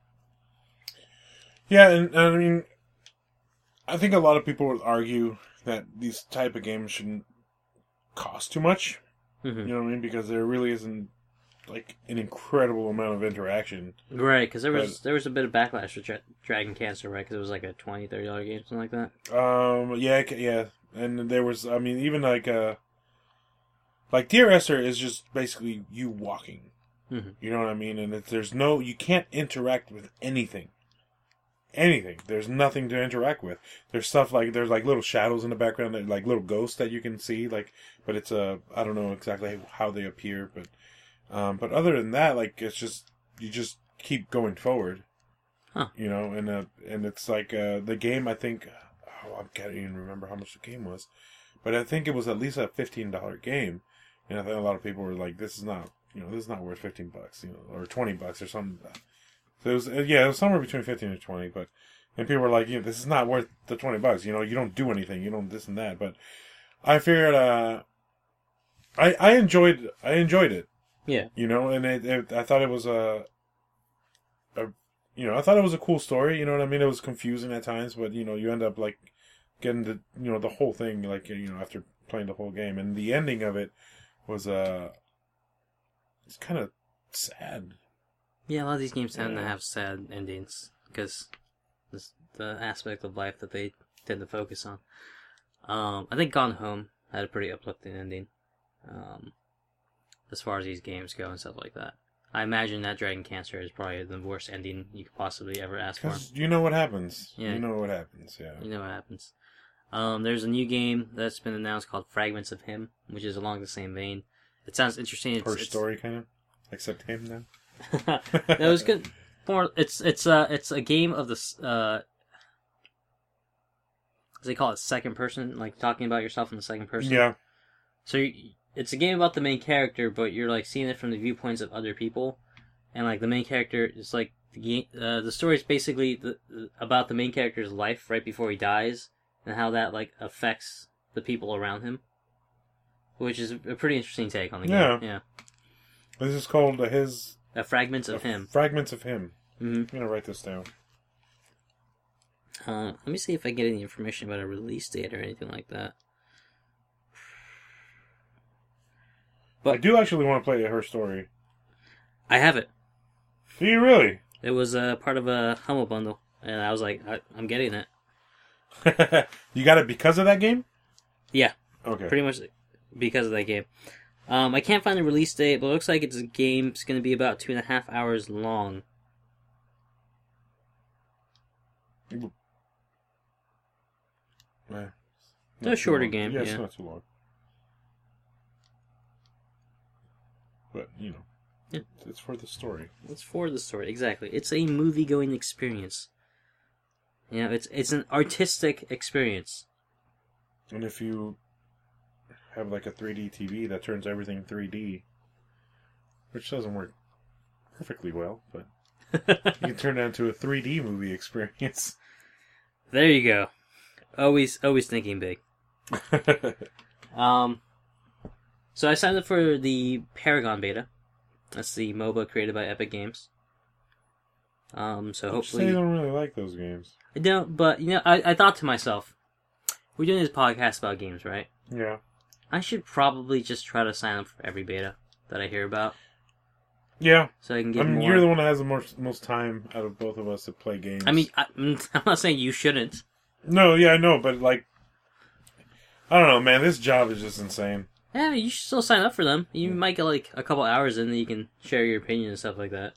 Yeah, and, and I mean, I think a lot of people would argue that these type of games shouldn't cost too much. Mm-hmm. You know what I mean? Because there really isn't like an incredible amount of interaction. Right, because there was But- there was a bit of backlash for Dra- Dragon Cancer, right? Because it was like a twenty dollars, thirty dollars game, something like that. Um, yeah, ca- yeah, and there was, I mean, even like uh, like Dear Esther is just basically you walking. Mm-hmm. You know what I mean? And if there's no, you can't interact with anything. Anything. There's nothing to interact with. There's stuff like there's like little shadows in the background, that, like little ghosts that you can see. Like, but it's a I don't know exactly how they appear, but um, but other than that, like it's just you just keep going forward. Huh. You know, and uh, and it's like uh, the game. I think oh, I can't even remember how much the game was, but I think it was at least a fifteen dollar game, and I think a lot of people were like, "This is not, you know, this is not worth fifteen bucks, you know, or twenty bucks or something." So it was, yeah, it was somewhere between fifteen and twenty, but, and people were like, you know, this is not worth the twenty bucks, you know, you don't do anything, you don't this and that, but I figured, uh, I, I enjoyed, I enjoyed it. Yeah. You know, and it, it, I thought it was a, a, you know, I thought it was a cool story, you know what I mean? It was confusing at times, but, you know, you end up, like, getting the, you know, the whole thing, like, you know, after playing the whole game, and the ending of it was, uh, it's kind of sad. Yeah, a lot of these games tend Yeah. to have sad endings because this the aspect of life that they tend to focus on. Um, I think Gone Home had a pretty uplifting ending, um, as far as these games go and stuff like that. I imagine that Dragon Cancer is probably the worst ending you could possibly ever ask for. Because you know what happens. Yeah. You know what happens, yeah. You know what happens. Um, there's a new game that's been announced called Fragments of Him, which is along the same vein. It sounds interesting. It's, Her it's, story, kind of? Except him, then? it was good. More, it's it's uh it's a game of the uh, they call it second person, like talking about yourself in the second person. Yeah. So you, it's a game about the main character, but you're like seeing it from the viewpoints of other people, and like the main character is like the game. Uh, the story is basically the, about the main character's life right before he dies, and how that like affects the people around him, which is a pretty interesting take on the Yeah. game. Yeah. This is called uh, his... Uh, fragments of uh, him. Fragments of Him. Mm-hmm. I'm going to write this down. Uh, let me see if I get any information about a release date or anything like that. But I do actually want to play Her Story. I have it. Do you really? It was uh, part of a Humble Bundle, and I was like, I, I'm getting it. You got it because of that game? Yeah, Okay. pretty much because of that game. Um, I can't find the release date, but it looks like it's a game. It's going to be about two and a half hours long. Eh, It's not a too shorter long. game, Yeah, yeah. it's not too long. But, you know. Yeah. It's for the story. It's for the story, exactly. It's a movie-going experience. You know, it's it's an artistic experience. And if you have like a three D T V that turns everything three D, which doesn't work perfectly well, but you can turn that into a three D movie experience. There you go. Always, always thinking big. um, so I signed up for the Paragon beta. That's the MOBA created by Epic Games. Um, so hopefully, you don't really like those games. I don't. But you know, I, I thought to myself, we're doing this podcast about games, right? Yeah. I should probably just try to sign up for every beta that I hear about. Yeah. So I can get I mean, more. you're the one that has the most most time out of both of us to play games. I mean, I, I'm not saying you shouldn't. No, yeah, I know, but like, I don't know, man. This job is just insane. Yeah, you should still sign up for them. You might get like a couple hours in, and you can share your opinion and stuff like that.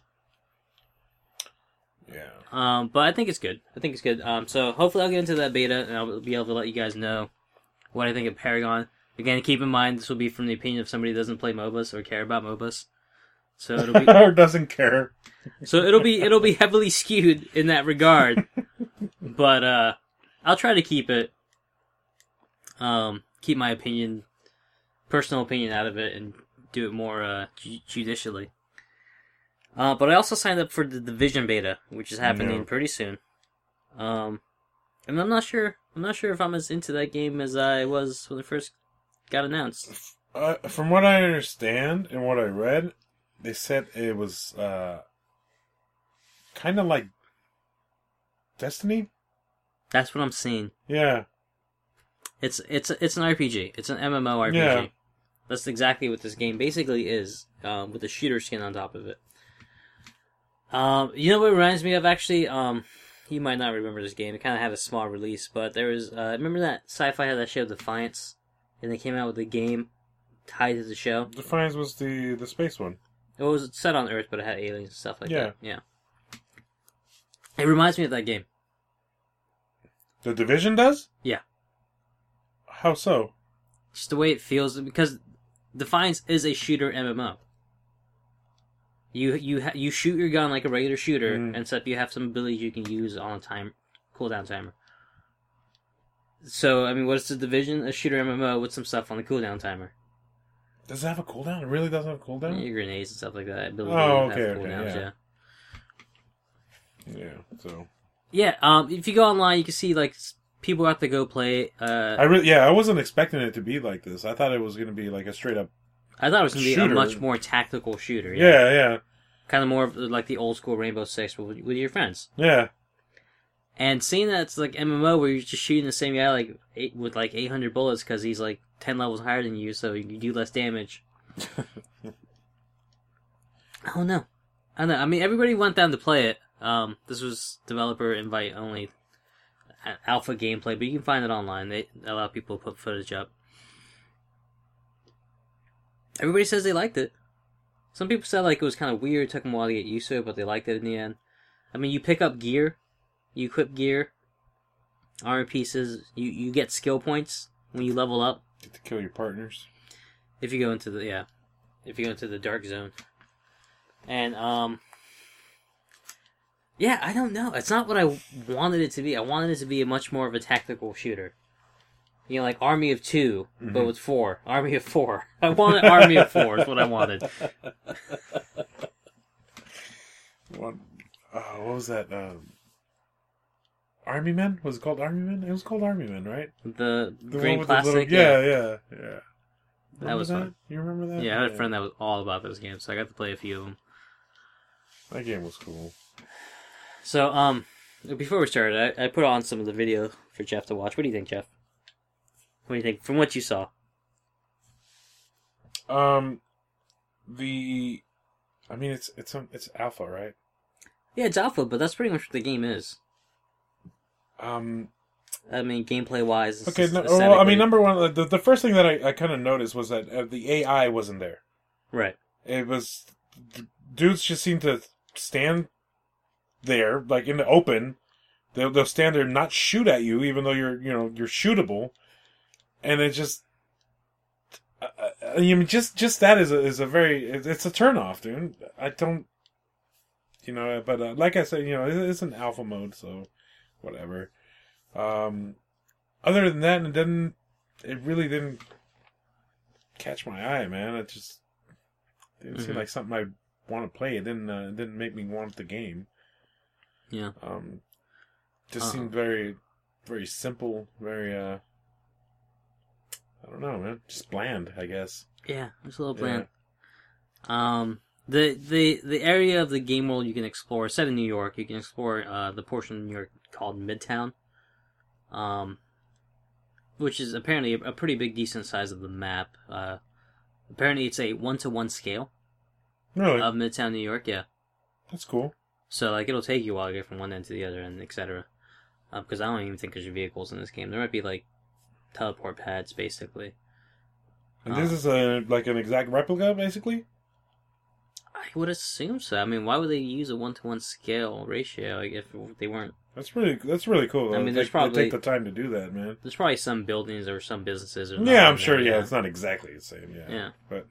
Yeah. Um, but I think it's good. I think it's good. Um, so hopefully I'll get into that beta, and I'll be able to let you guys know what I think of Paragon. Again, keep in mind this will be from the opinion of somebody who doesn't play MOBAs or care about MOBAs. So it'll be or doesn't care. So it'll be it'll be heavily skewed in that regard. But uh, I'll try to keep it, um, keep my opinion, personal opinion out of it, and do it more uh, ju- judicially. Uh, but I also signed up for the Division beta, which is happening No. pretty soon. Um, and I'm not sure. I'm not sure if I'm as into that game as I was when it first got announced. Uh, from what I understand and what I read, they said it was uh, kind of like Destiny. That's what I'm seeing. Yeah. It's it's it's an R P G. It's an MMORPG. Yeah. That's exactly what this game basically is, um, with a shooter skin on top of it. Um, you know what it reminds me of, actually? Um, you might not remember this game. It kind of had a small release, but there was... Uh, remember that Sci-Fi had that show, Defiance? And they came out with a game tied to the show? Defiance was the, the space one. It was set on Earth, but it had aliens and stuff like Yeah. that. Yeah. It reminds me of that game. The Division does? Yeah. How so? Just the way it feels, because Defiance is a shooter M M O. You you ha- you shoot your gun like a regular shooter, Mm. and except you have some abilities you can use on a time cooldown timer. So I mean, what's the Division? A shooter M M O with some stuff on the cooldown timer. Does it have a cooldown? It really doesn't have a cooldown? Your grenades and stuff like that. Abilities Oh, have okay, okay, cooldowns, yeah. yeah. Yeah, so... Yeah, um, if you go online, you can see like s- people have to go play. Uh, I really, yeah, I wasn't expecting it to be like this. I thought it was going to be like a straight up... I thought it was going to be a shooter. much more tactical shooter. Yeah, yeah, Kind of more of like the old school Rainbow Six with, with your friends. yeah. And seeing that it's like M M O where you're just shooting the same guy like eight, with like eight hundred bullets because he's like ten levels higher than you, so you do less damage. I don't know. I don't know. I mean, everybody went down to play it. Um, this was developer invite only a- alpha gameplay, but you can find it online. They allow people to put footage up. Everybody says they liked it. Some people said like it was kind of weird, took them a while to get used to it, but they liked it in the end. I mean, you pick up gear, you equip gear, armor pieces, you, you get skill points when you level up. Get to kill your partners. If you go into the, yeah, if you go into the dark zone. And, um, yeah, I don't know. It's not what I wanted it to be. I wanted it to be a much more of a tactical shooter. You know, like Army of Two, Mm-hmm. but with four. Army of Four. I wanted Army of Four is what I wanted. What, uh, what was that? Um, Army Men? Was it called Army Men? It was called Army Men, right? The, The green one with the little- plastic. yeah, yeah, yeah. That Remember was fun. You remember that? Yeah, I had a friend that was all about those games, so I got to play a few of them. That game was cool. So, um, before we started, I, I put on some of the video for Jeff to watch. What do you think, Jeff? What do you think from what you saw? Um, the, I mean, it's it's um, it's alpha, right? Yeah, it's alpha, but that's pretty much what the game is. Um, I mean, gameplay wise. okay. No, well, I mean, number one, the the first thing that I, I kind of noticed was that uh, the A I wasn't there. Right. It was the dudes just seem to stand there, like in the open. They'll they'll stand there and not shoot at you, even though you're you know you're shootable. And it just, uh, I mean, just just that is a is a very it's a turnoff, dude. I don't, you know, but uh, like I said, you know, it, it's an alpha mode, so whatever. Um, other than that, it didn't. It really didn't catch my eye, man. It just didn't Mhm. seem like something I want to play. It didn't. Uh, it didn't make me want the game. Yeah. Um, just Uh-uh. seemed very, very simple, very uh, I don't know, man, just bland, I guess. Yeah, it's a little bland. Yeah. Um, the the the area of the game world you can explore, set in New York, you can explore uh the portion of New York called Midtown, um, which is apparently a, a pretty big, decent size of the map. Uh, apparently it's a one to one scale. Really? Of Midtown New York, yeah. That's cool. So like it'll take you a while to get from one end to the other, and et cetera. Uh, because I don't even think there's vehicles in this game. There might be like teleport pads, basically. And this um, is a like an exact replica, basically? I would assume so. I mean, why would they use a one-to-one scale ratio like, if they weren't... That's really that's really cool. Though. I mean, there's they, probably... They take the time to do that, man. There's probably some buildings or some businesses. Or yeah, I'm sure, there, yeah. yeah. It's not exactly the same, yeah. Yeah. But...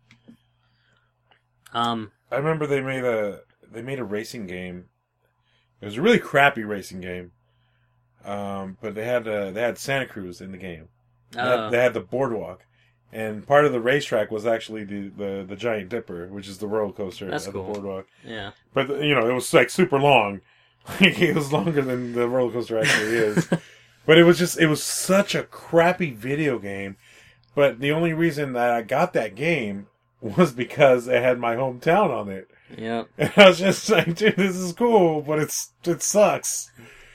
Um, I remember they made a they made a racing game. It was a really crappy racing game. Um, but they had uh, they had Santa Cruz in the game. They, uh, had, they had the boardwalk, and part of the racetrack was actually the, the, the Giant Dipper, which is the roller coaster That's at cool. the boardwalk. Yeah, but you know it was like super long. It was longer than the roller coaster actually is. But it was just it was such a crappy video game. But the only reason that I got that game was because it had my hometown on it. Yeah, and I was just like, dude, this is cool, but it's it sucks.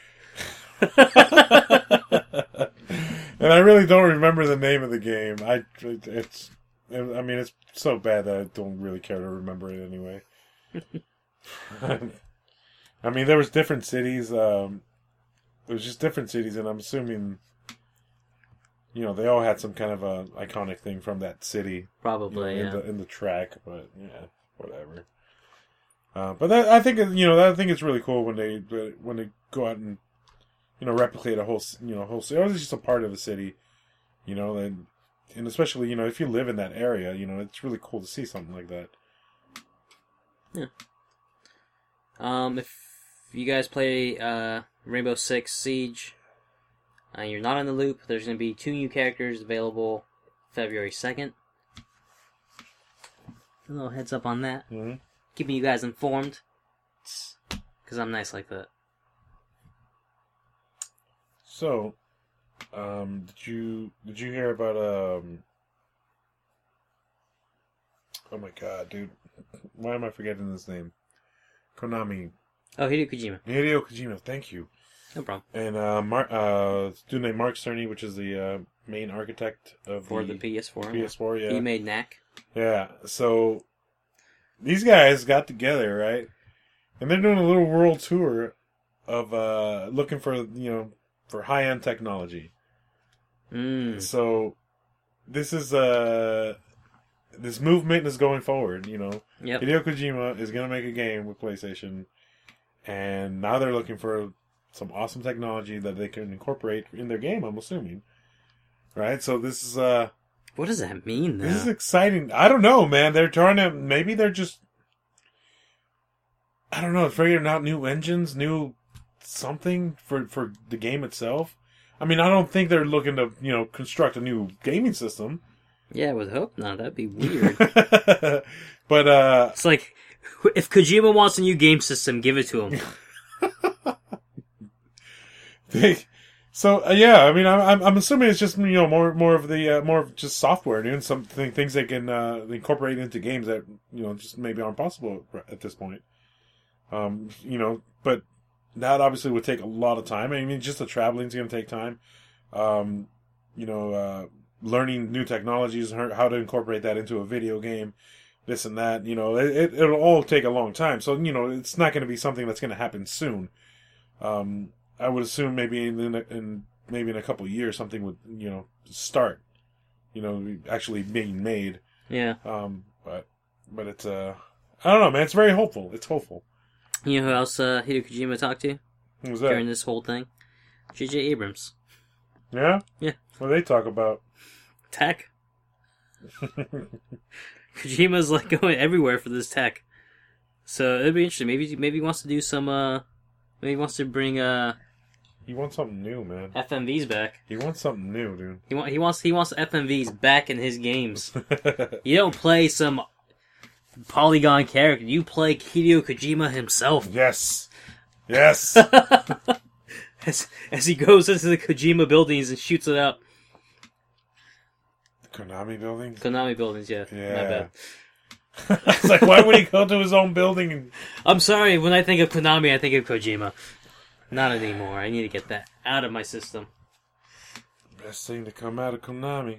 And I really don't remember the name of the game. I it's I mean it's so bad that I don't really care to remember it anyway. I mean there was different cities. Um, there was just different cities, and I'm assuming you know they all had some kind of a iconic thing from that city. Probably, you know, yeah. in the in the track, but yeah, whatever. Uh, but that, I think you know I think it's really cool when they when they go out and you know replicate a whole you know whole city. Or it's just a part of a city, you know, and and especially you know if you live in that area, you know it's really cool to see something like that. Yeah. Um, if you guys play uh, Rainbow Six Siege, uh, you're not in the loop. There's going to be two new characters available February second. A little heads up on that. Mm-hmm. Keeping you guys informed. Because I'm nice like that. So, um, did you did you hear about um? Oh my god, dude! Why am I forgetting his name? Konami. Oh, Hideo Kojima. Hideo Kojima, thank you. No problem. And uh, Mar- uh, dude named Mark Cerny, which is the uh, main architect of For the, the P S four. P S four, yeah. He made Knack. Yeah, so these guys got together, right? And they're doing a little world tour of uh, looking for, you know, for high-end technology. Mm. So this is uh this movement is going forward, you know. Yep. Hideo Kojima is going to make a game with PlayStation, and now they're looking for some awesome technology that they can incorporate in their game, I'm assuming. Right? So this is uh what does that mean, though? This is exciting. I don't know, man. They're trying to maybe they're just I don't know, figuring out new engines, new something for for the game itself. I mean, I don't think they're looking to, you know, construct a new gaming system. Yeah, I would hope not. That'd be weird. But, uh... It's like, if Kojima wants a new game system, give it to him. they, so, uh, yeah, I mean, I'm I'm assuming it's just, you know, more more of the, uh, more of just software, doing some th- things they can uh, incorporate into games that, you know, just maybe aren't possible at this point. Um, you know, but that obviously would take a lot of time. I mean, just the traveling is going to take time. Um, you know, uh, learning new technologies, how to incorporate that into a video game, this and that. You know, it, it'll all take a long time. So, you know, it's not going to be something that's going to happen soon. Um, I would assume maybe in, in maybe in a couple of years something would, you know, start. You know, actually being made. Yeah. Um, but but it's uh, I don't know, man. It's very hopeful. It's hopeful. You know who else uh, Hideo Kojima talked to? Who was that? During this whole thing? J J Abrams. Yeah? Yeah. What do they talk about? Tech. Kojima's like going everywhere for this tech. So it'd be interesting. Maybe maybe he wants to do some, uh... Maybe he wants to bring, uh... He wants something new, man. F M Vs back. He wants something new, dude. He, want, he wants he wants F M Vs back in his games. You don't play some polygon character. You play Hideo Kojima himself. Yes. Yes. as as he goes into the Kojima buildings and shoots it out. Konami buildings? Konami buildings, yeah. Yeah. My bad. It's like, why would he go to his own building? And... I'm sorry, when I think of Konami, I think of Kojima. Not anymore. I need to get that out of my system. Best thing to come out of Konami.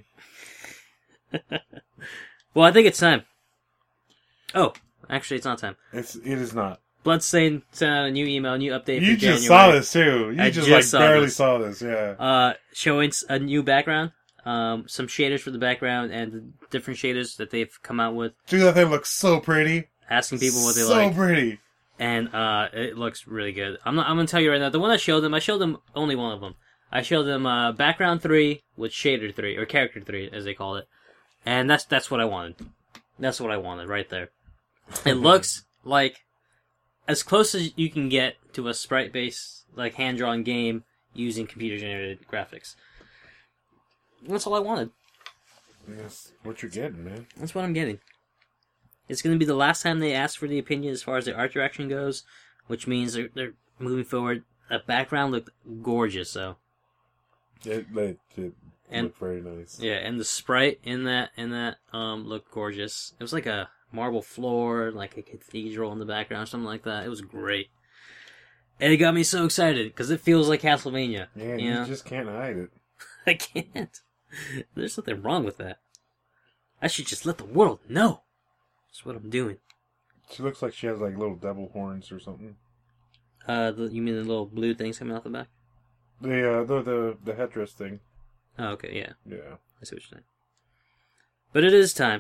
Well, I think it's time. Oh, actually, it's not time. It's it is not. Bloodstain sent out a new email, a new update You for just January. saw this too. You I just, just like saw barely this. saw this. Yeah. Uh, showing a new background, um, some shaders for the background, and the different shaders that they've come out with. Dude, that thing looks so pretty. Asking people what they so like. So pretty. And uh, it looks really good. I'm not, I'm gonna tell you right now. The one I showed them, I showed them only one of them. I showed them uh, background three with shader three or character three, as they call it, and that's that's what I wanted. That's what I wanted right there. It looks like as close as you can get to a sprite-based, like hand-drawn game using computer-generated graphics. That's all I wanted. That's what you're getting, man. That's what I'm getting. It's going to be the last time they ask for the opinion as far as the art direction goes, which means they're, they're moving forward. The background looked gorgeous, though. It, it, it and, looked very nice. Yeah, and the sprite in that in that um looked gorgeous. It was like a marble floor, like a cathedral in the background, or something like that. It was great. And it got me so excited, because it feels like Castlevania. Yeah, you you know? just can't hide it. I can't. There's nothing wrong with that. I should just let the world know. That's what I'm doing. She looks like she has like little devil horns or something. Uh, the, you mean the little blue things coming out the back? The uh, the the the headdress thing. Oh, okay, yeah. Yeah. I see what you're saying. But it is time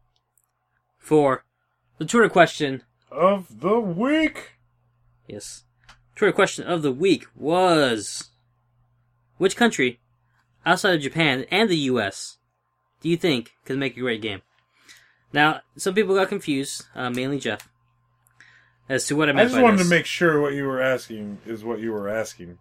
for the Twitter question of the week. Yes. Twitter question of the week was: which country, outside of Japan and the U S, do you think could make a great game? Now, some people got confused, uh, mainly Jeff, as to what I meant by I this. just wanted to make sure what you were asking is what you were asking.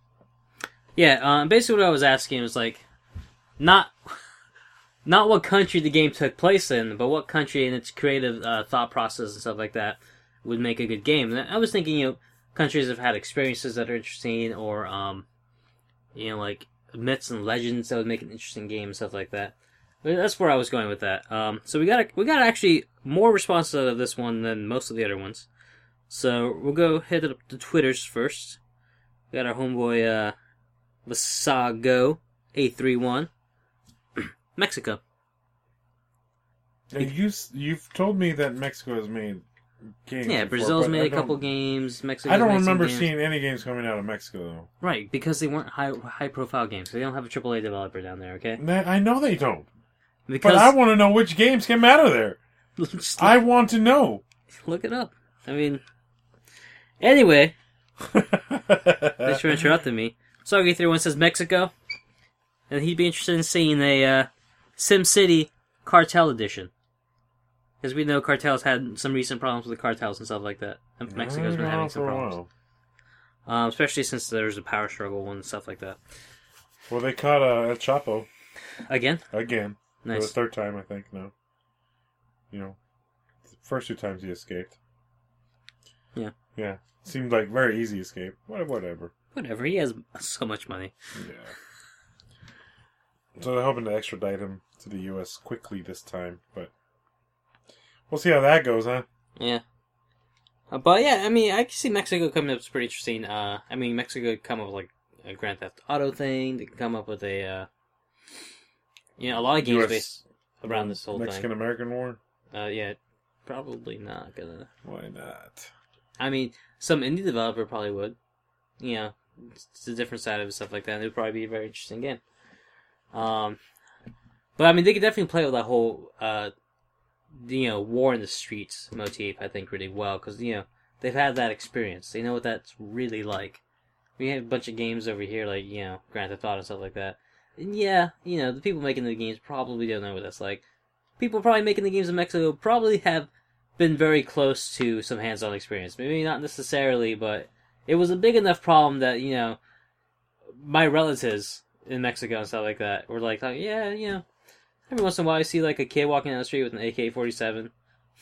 Yeah, um, basically what I was asking was, like, not not what country the game took place in, but what country and its creative uh, thought process and stuff like that would make a good game. And I was thinking, you know, countries have had experiences that are interesting, or, um, you know, like, myths and legends that would make an interesting game and stuff like that. But that's where I was going with that. Um, so we got we got actually more responses out of this one than most of the other ones. So we'll go hit up the Twitters first. We got our homeboy, uh, Lasago eight three one. Mexico. Now, you you've told me that Mexico has made games. Yeah, before, Brazil's but made I a couple don't- games. Mexico. I don't remember seeing any games coming out of Mexico though. Right, because they weren't high high profile games. They don't have a triple A developer down there. Okay. That- I know they don't. Because But I want to know which games came out of there. just I want to know. look it up. I mean, anyway, thanks for interrupting me. Soggy three one says Mexico, and he'd be interested in seeing a uh, SimCity Cartel Edition. Because we know Cartel's had some recent problems with the cartels and stuff like that. And Mexico's been having some for a problems. while. Um, especially since there's a power struggle and stuff like that. Well, they caught uh, El Chapo Again? again for the Nice. third time, I think. No, you know, the first two times he escaped. Yeah. Yeah, seemed like very easy escape. What- Whatever. Whatever, he has so much money. Yeah. So they're hoping to extradite him to the U S quickly this time, but we'll see how that goes, huh? Yeah. Uh, but yeah, I mean, I can see Mexico coming up with pretty interesting. Uh, I mean, Mexico could come up with like a Grand Theft Auto thing. They can come up with a, uh, you know, a lot of games U S based around this whole Mexican American War. thing. Uh, yeah, probably not gonna. Why not? I mean, some indie developer probably would. You know, it's a different side of it, and stuff like that. And it would probably be a very interesting game. Um, but I mean, they could definitely play with that whole, uh, you know, war in the streets motif, I think, really well, because, you know, they've had that experience. They know what that's really like. We have a bunch of games over here, like, you know, Grand Theft Auto and stuff like that. And yeah, you know, the people making the games probably don't know what that's like. People probably making the games in Mexico probably have been very close to some hands-on experience. Maybe not necessarily, but it was a big enough problem that, you know, my relatives in Mexico and stuff like that were like, like, yeah, you know, every once in a while I see like a kid walking down the street with an A K forty-seven.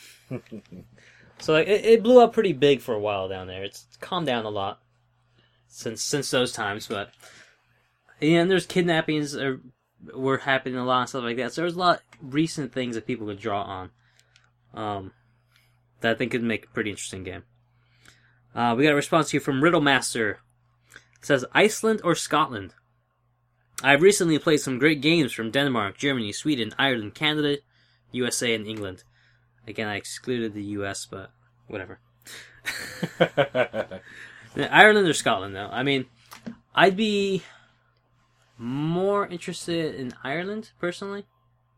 So like, it, it blew up pretty big for a while down there. It's calmed down a lot. since since those times. But and there's kidnappings are, were happening a lot and stuff like that. So there's a lot of recent things that people could draw on. Um, that I think could make a pretty interesting game. Uh, we got a response here from Riddlemaster. It says, Iceland or Scotland? I've recently played some great games from Denmark, Germany, Sweden, Ireland, Canada, U S A, and England. Again, I excluded the U S, but whatever. Ireland or Scotland, though? I mean, I'd be more interested in Ireland, personally.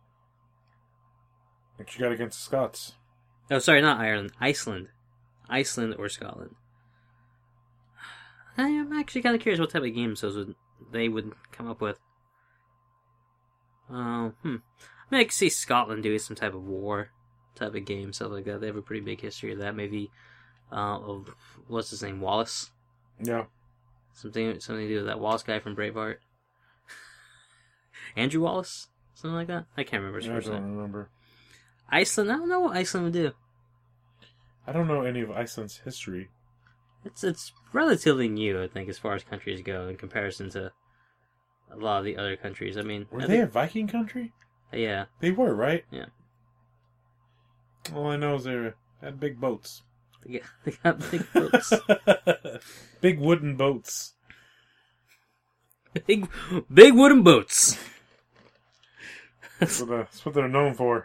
What you got against the Scots? Oh, sorry, not Ireland. Iceland. Iceland or Scotland. I'm actually kind of curious what type of games those would they would come up with. Oh, uh, hmm. I mean, I could see Scotland doing some type of war type of game, stuff like that. They have a pretty big history of that. Maybe, uh, of, what's his name, Wallace? Yeah. Something, something to do with that Wallace guy from Braveheart. Andrew Wallace? Something like that? I can't remember his Yeah, first I don't name. remember. Iceland? I don't know what Iceland would do. I don't know any of Iceland's history. It's it's relatively new, I think, as far as countries go in comparison to a lot of the other countries. I mean, Were I they think, a Viking country? yeah, They were, right? Yeah. All I know is they had big boats. they got, they got big boats, Big wooden boats. big big wooden boats. That's what, uh, that's what they're known for.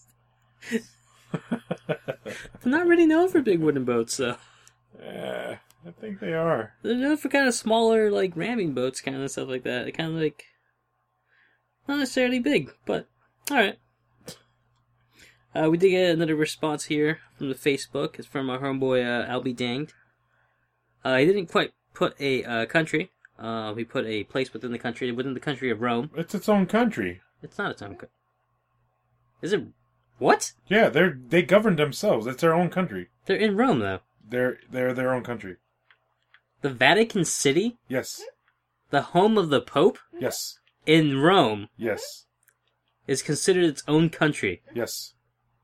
They're not really known for big wooden boats, though. Yeah, I think they are. They're known for kind of smaller, like ramming boats, kind of stuff like that. Kind of like not necessarily big, but all right. Uh, we did get another response here from the Facebook. It's from our homeboy uh, Albie Danged. Uh, he didn't quite put a uh, country. Uh, we put a place within the country, within the country of Rome. It's its own country. It's not its own country. Is it? What? Yeah, they're they govern themselves. It's their own country. They're in Rome, though. They're they're their own country. The Vatican City, Yes. the home of the Pope, Yes. in Rome, Yes. is considered its own country. Yes.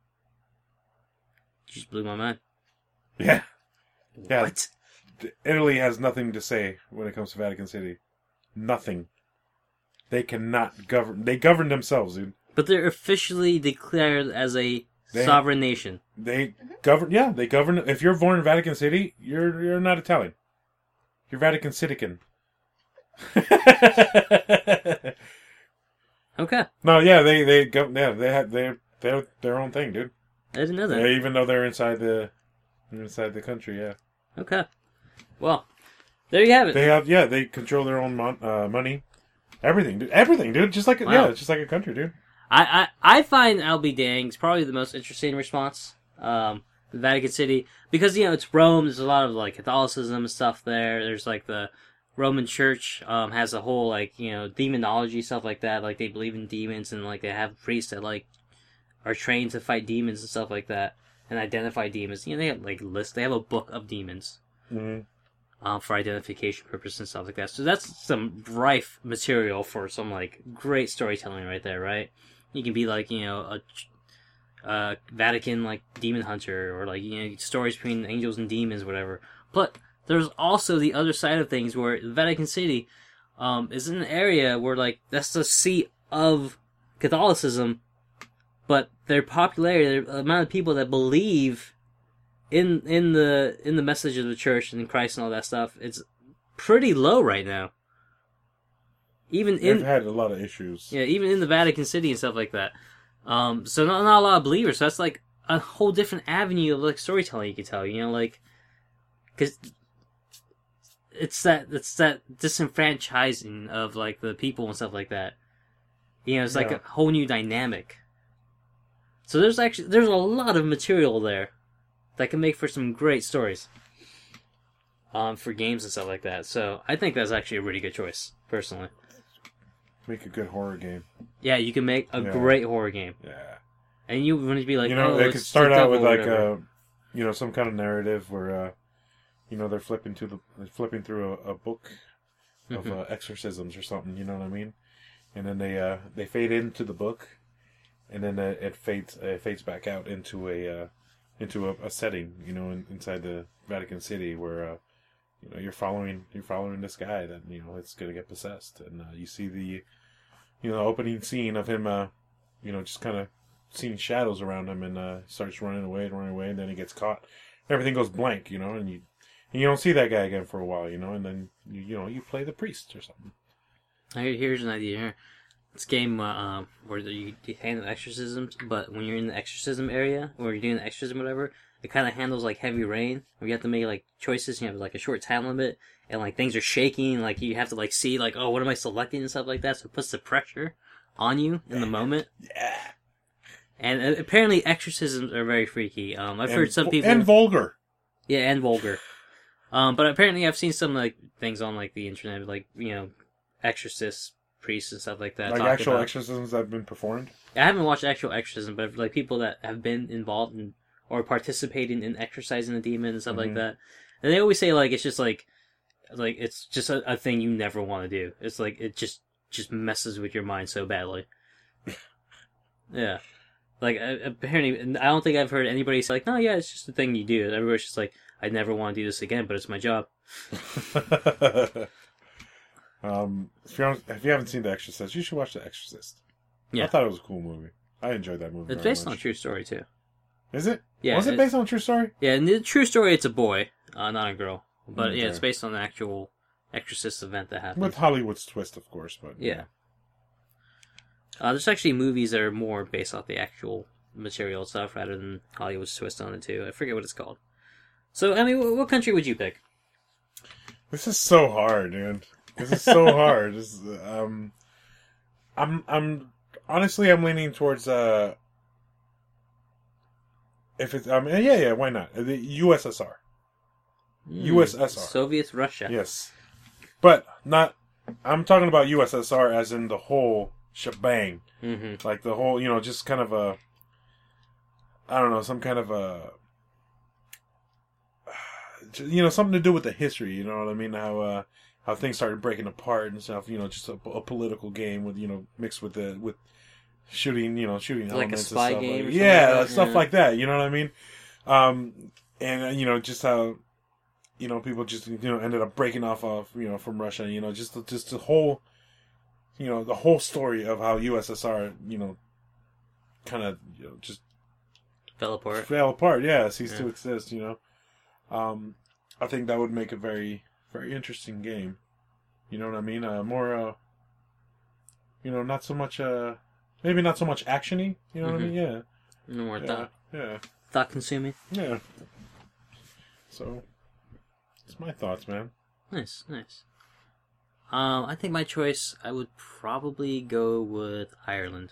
You just blew my mind. Yeah. Yeah. What? Italy has nothing to say when it comes to Vatican City. Nothing. They cannot govern. They govern themselves, dude. But they're officially declared as a They- sovereign nation. They govern. Yeah, they govern. If you're born in Vatican City, you're you're not Italian. You're Vatican Citizen. Okay. No, yeah, they they go. Yeah, they have they they're their own thing, dude. I didn't know that. Yeah, even though they're inside the inside the country, yeah. Okay. Well, there you have it. They have yeah, they control their own mon- uh, money, everything, dude. Everything, dude. Just like Wow. yeah, it's just like a country, dude. I, I, I find Albie Dang's probably the most interesting response. Um, the Vatican City, because you know it's Rome. There's a lot of like Catholicism and stuff there. There's like the Roman Church um, has a whole like you know demonology stuff like that. Like they believe in demons and like they have priests that like are trained to fight demons and stuff like that and identify demons. You know they have like lists. They have a book of demons. Mm-hmm. Um, for identification purposes and stuff like that. So that's some rife material for some like great storytelling right there, right? You can be like, you know, a, a Vatican like demon hunter, or like you know stories between angels and demons, whatever. But there's also the other side of things where the Vatican City um, is an area where like that's the seat of Catholicism, but their popularity, the amount of people that believe in in the in the message of the church and in Christ and all that stuff, it's pretty low right now. Even They've in had a lot of issues. yeah, even in the Vatican City and stuff like that. Um, so not not a lot of believers. So that's like a whole different avenue of like storytelling you could tell. You know, like because it's that it's that disenfranchising of like the people and stuff like that. You know, it's like Yeah. a whole new dynamic. So there's actually there's a lot of material there that can make for some great stories. Um, for games and stuff like that. So I think that's actually a really good choice, personally. Make a good horror game. Yeah, you can make a Yeah. great horror game. Yeah. And you want to be like, you know, oh, they it's could start the out devil with or like whatever. a, you know, some kind of narrative where, uh, you know, they're flipping to the they're flipping through a, a book of Mhm. uh, exorcisms or something. You know what I mean? And then they uh, they fade into the book, and then uh, it fades uh, it fades back out into a uh, into a, a setting. You know, in, inside the Vatican City where uh, you know, you're following you're following this guy that you know it's gonna get possessed, and uh, you see the you know opening scene of him, uh, you know, just kind of seeing shadows around him, and uh, starts running away and running away, and then he gets caught. Everything goes blank, you know, and you and you don't see that guy again for a while, you know, and then you, you know you play the priest or something. Here's an idea here. This game uh, um, where you, you handle exorcisms, but when you're in the exorcism area, or you're doing the exorcism or whatever, it kind of handles like Heavy Rain, where you have to make like choices, you have like a short time limit, and like things are shaking, like you have to like see like, oh, what am I selecting and stuff like that, so it puts the pressure on you in the moment. Yeah. And uh, apparently exorcisms are very freaky. Um, I've and, heard some people... And vulgar. Yeah, and vulgar. Um, but apparently I've seen some like things on like the internet, like, you know, exorcists, priests and stuff like that. Like actual about... exorcisms that have been performed? I haven't watched actual exorcism, but like people that have been involved in or participating in exorcising the demon and stuff mm-hmm. like that. And they always say like it's just like like it's just a, a thing you never want to do. It's like it just just messes with your mind so badly. Yeah. Like apparently I don't think I've heard anybody say like, no, yeah, it's just a thing you do. Everybody's just like, I never want to do this again, but it's my job. um, if you, if you haven't seen The Exorcist, you should watch The Exorcist. Yeah. I thought it was a cool movie. I enjoyed that movie. It's based much. on a true story, too. Is it? Yeah. Was it based on a true story? Yeah, in the true story, it's a boy, uh, not a girl. But okay. yeah, it's based on an actual Exorcist event that happened. With Hollywood's twist, of course, but... Yeah. yeah. Uh, there's actually movies that are more based off the actual material stuff rather than Hollywood's twist on it, too. I forget what it's called. So, I mean, what country would you pick? This is so hard, dude. This is so hard. This is, um, I'm, I'm, honestly, I'm leaning towards, uh, if it's, um, yeah, yeah, why not? The U S S R. Mm, U S S R. Soviet Russia. Yes. But not, I'm talking about U S S R as in the whole shebang. Mm-hmm. Like the whole, you know, just kind of a, I don't know, some kind of a, you know, something to do with the history, you know what I mean? How uh, how things started breaking apart and stuff. You know, just a, a political game with you know mixed with the with shooting, you know, shooting like elements a spy and stuff. game, like, or yeah, like stuff yeah. like that. You know what I mean? Um, and uh, you know, just how you know people just you know ended up breaking off of you know from Russia. You know, just just the whole you know the whole story of how U S S R you know kind of you know just fell apart. Fell apart. Yeah, ceased yeah. to exist. You know. Um, I think that would make a very, very interesting game. You know what I mean? Uh, more, uh, you know, not so much, uh, maybe not so much actiony. You know mm-hmm. what I mean? Yeah. No more yeah, thought. Yeah. Thought consuming. Yeah. So, that's my thoughts, man. Nice, nice. Um, I think my choice, I would probably go with Ireland.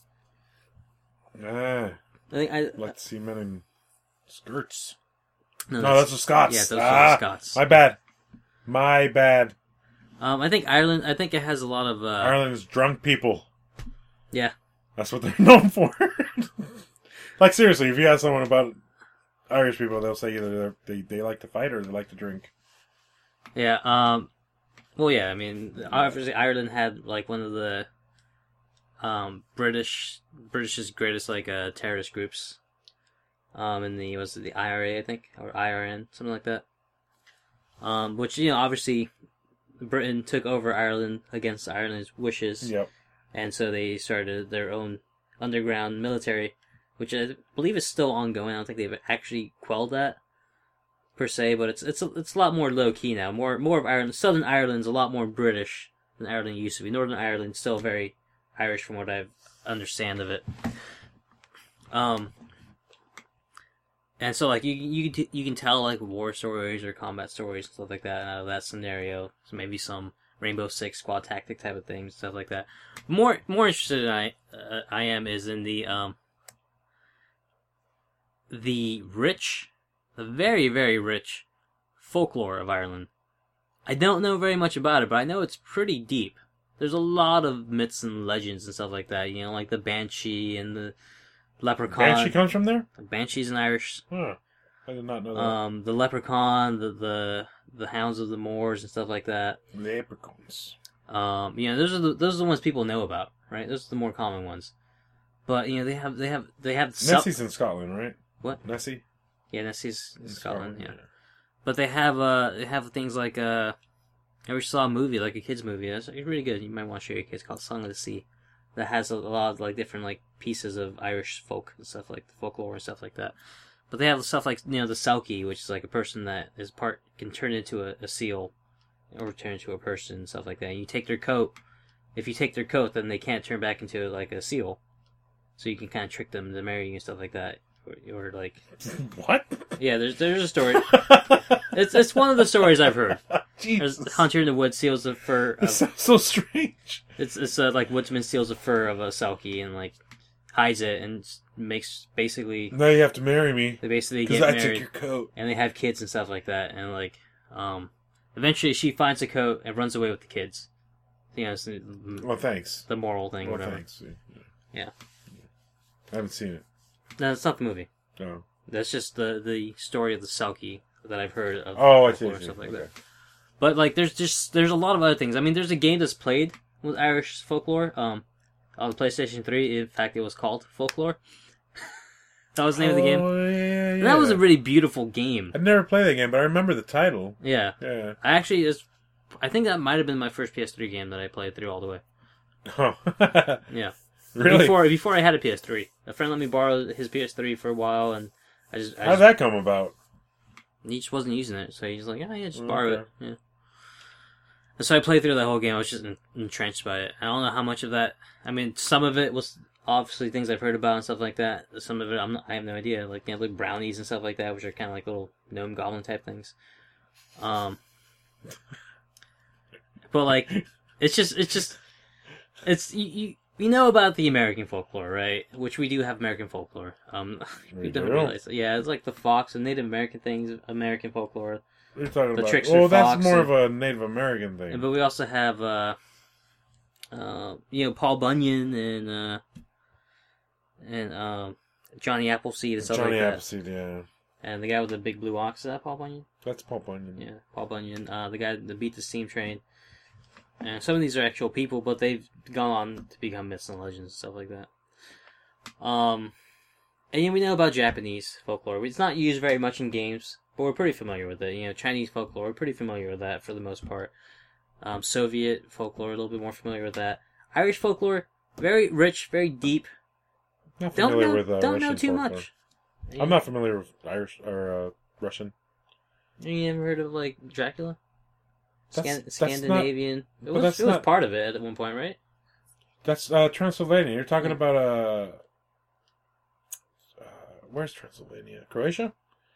Ah. I think I like to see men in skirts. No, no those are Scots. Yeah, those ah, are Scots. My bad. My bad. Um, I think Ireland. I think it has a lot of. Uh, Ireland is drunk people. Yeah, that's what they're known for. Like seriously, if you ask someone about Irish people, they'll say either they they like to fight or they like to drink. Yeah. Um. Well, yeah. I mean, obviously, Ireland had like one of the um British British's greatest like uh terrorist groups. Um, in the, was it the I R A, I think? Or I R N, something like that. Um, which, you know, obviously, Britain took over Ireland against Ireland's wishes. Yep. And so they started their own underground military, which I believe is still ongoing. I don't think they've actually quelled that, per se, but it's it's a, it's a lot more low-key now. More more of Ireland, Southern Ireland's a lot more British than Ireland used to be. Northern Ireland's still very Irish from what I understand of it. Um... And so, like, you you you can tell, like, war stories or combat stories and stuff like that out of that scenario. So maybe some Rainbow Six squad tactic type of things, stuff like that. More more interested in I uh, I am is in the um the rich, the very very rich folklore of Ireland. I don't know very much about it, but I know it's pretty deep. There's a lot of myths and legends and stuff like that. You know, like the Banshee and the Leprechaun. Banshee comes from there? Banshee's in Irish. Huh. I did not know that. Um, the Leprechaun, the, the the Hounds of the Moors and stuff like that. Leprechauns. Um, you know, those are the those are the ones people know about, right? Those are the more common ones. But you know, they have they have they have Nessie's in Scotland, right? What? Nessie? Yeah, Nessie's in Scotland. Yeah. but they have uh they have things like uh I ever saw a movie like a kids movie that's really good. You might want to show your kids called Song of the Sea. That has a lot of like different like pieces of Irish folk and stuff like the folklore and stuff like that. But they have stuff like, you know, the Selkie, which is like a person that is part can turn into a, a seal or turn into a person and stuff like that. And you take their coat. If you take their coat, then they can't turn back into like a seal. So you can kind of trick them to marry you and stuff like that. Or, or like what? Yeah, there's there's a story. it's it's one of the stories I've heard. Jesus. There's Hunter in the Woods steals the fur. Of, It sounds so strange. It's it's uh, like woodsman steals the fur of a Selkie and like hides it and makes basically Now you have to marry me they basically because get I married took your coat. and they have kids and stuff like that and like um eventually she finds the coat and runs away with the kids. You know, it's the, Well, thanks. the moral thing, or Well, whatever. thanks. Yeah. I haven't seen it. No, it's not the movie. No. That's just the the story of the Selkie that I've heard of. Oh, I see. folklore I and see. stuff like Okay. that. But like, there's just there's a lot of other things. I mean, there's a game that's played with Irish folklore. Um, on the PlayStation three, in fact, it was called Folklore. That was the name of the game. Oh, yeah, yeah. And that was a really beautiful game. I've never played that game, but I remember the title. Yeah, Yeah. I actually is. I think that might have been my first P S three game that I played through all the way. Oh. Yeah. Really? Before before I had a P S three, a friend let me borrow his P S three for a while, and I just I How'd just, that come about? he just wasn't using it, so he's like, "Yeah, yeah, just borrow Okay. it." Yeah. And so I played through the whole game. I was just en- entrenched by it. I don't know how much of that. I mean, some of it was obviously things I've heard about and stuff like that. Some of it, I'm not, I have no idea. Like, they have like brownies and stuff like that, which are kind of like little gnome goblin type things. Um, but like, it's just, it's just, it's you. you We know about the American folklore, right? Which we do have American folklore. Um, we, We don't do? realize. Yeah, it's like the fox and Native American things, American folklore. What are you talking The about? trickster Oh, that's fox more and- of a Native American thing. And, but we also have, uh, uh, you know, Paul Bunyan and uh, and um, Johnny Appleseed and stuff Johnny like that. Appleseed, yeah. And the guy with the big blue ox, is that Paul Bunyan? That's Paul Bunyan. Yeah, Paul Bunyan. Uh, the guy that beat the steam train. And some of these are actual people, but they've gone on to become myths and legends and stuff like that. Um, and yeah, we know about Japanese folklore. It's not used very much in games, but we're pretty familiar with it. You know, Chinese folklore, we're pretty familiar with that for the most part. Um, Soviet folklore, a little bit more familiar with that. Irish folklore, very rich, very deep. Not Don't familiar know, with uh, don't Russian know too folklore. much. I'm not familiar with Irish or uh, Russian. You never heard of like Dracula? That's- Scan- that's Scandinavian. not- it but was that's it was not- part of it at one point, right? That's uh, Transylvania. You're talking Yeah. about uh, uh, where's Transylvania? Croatia?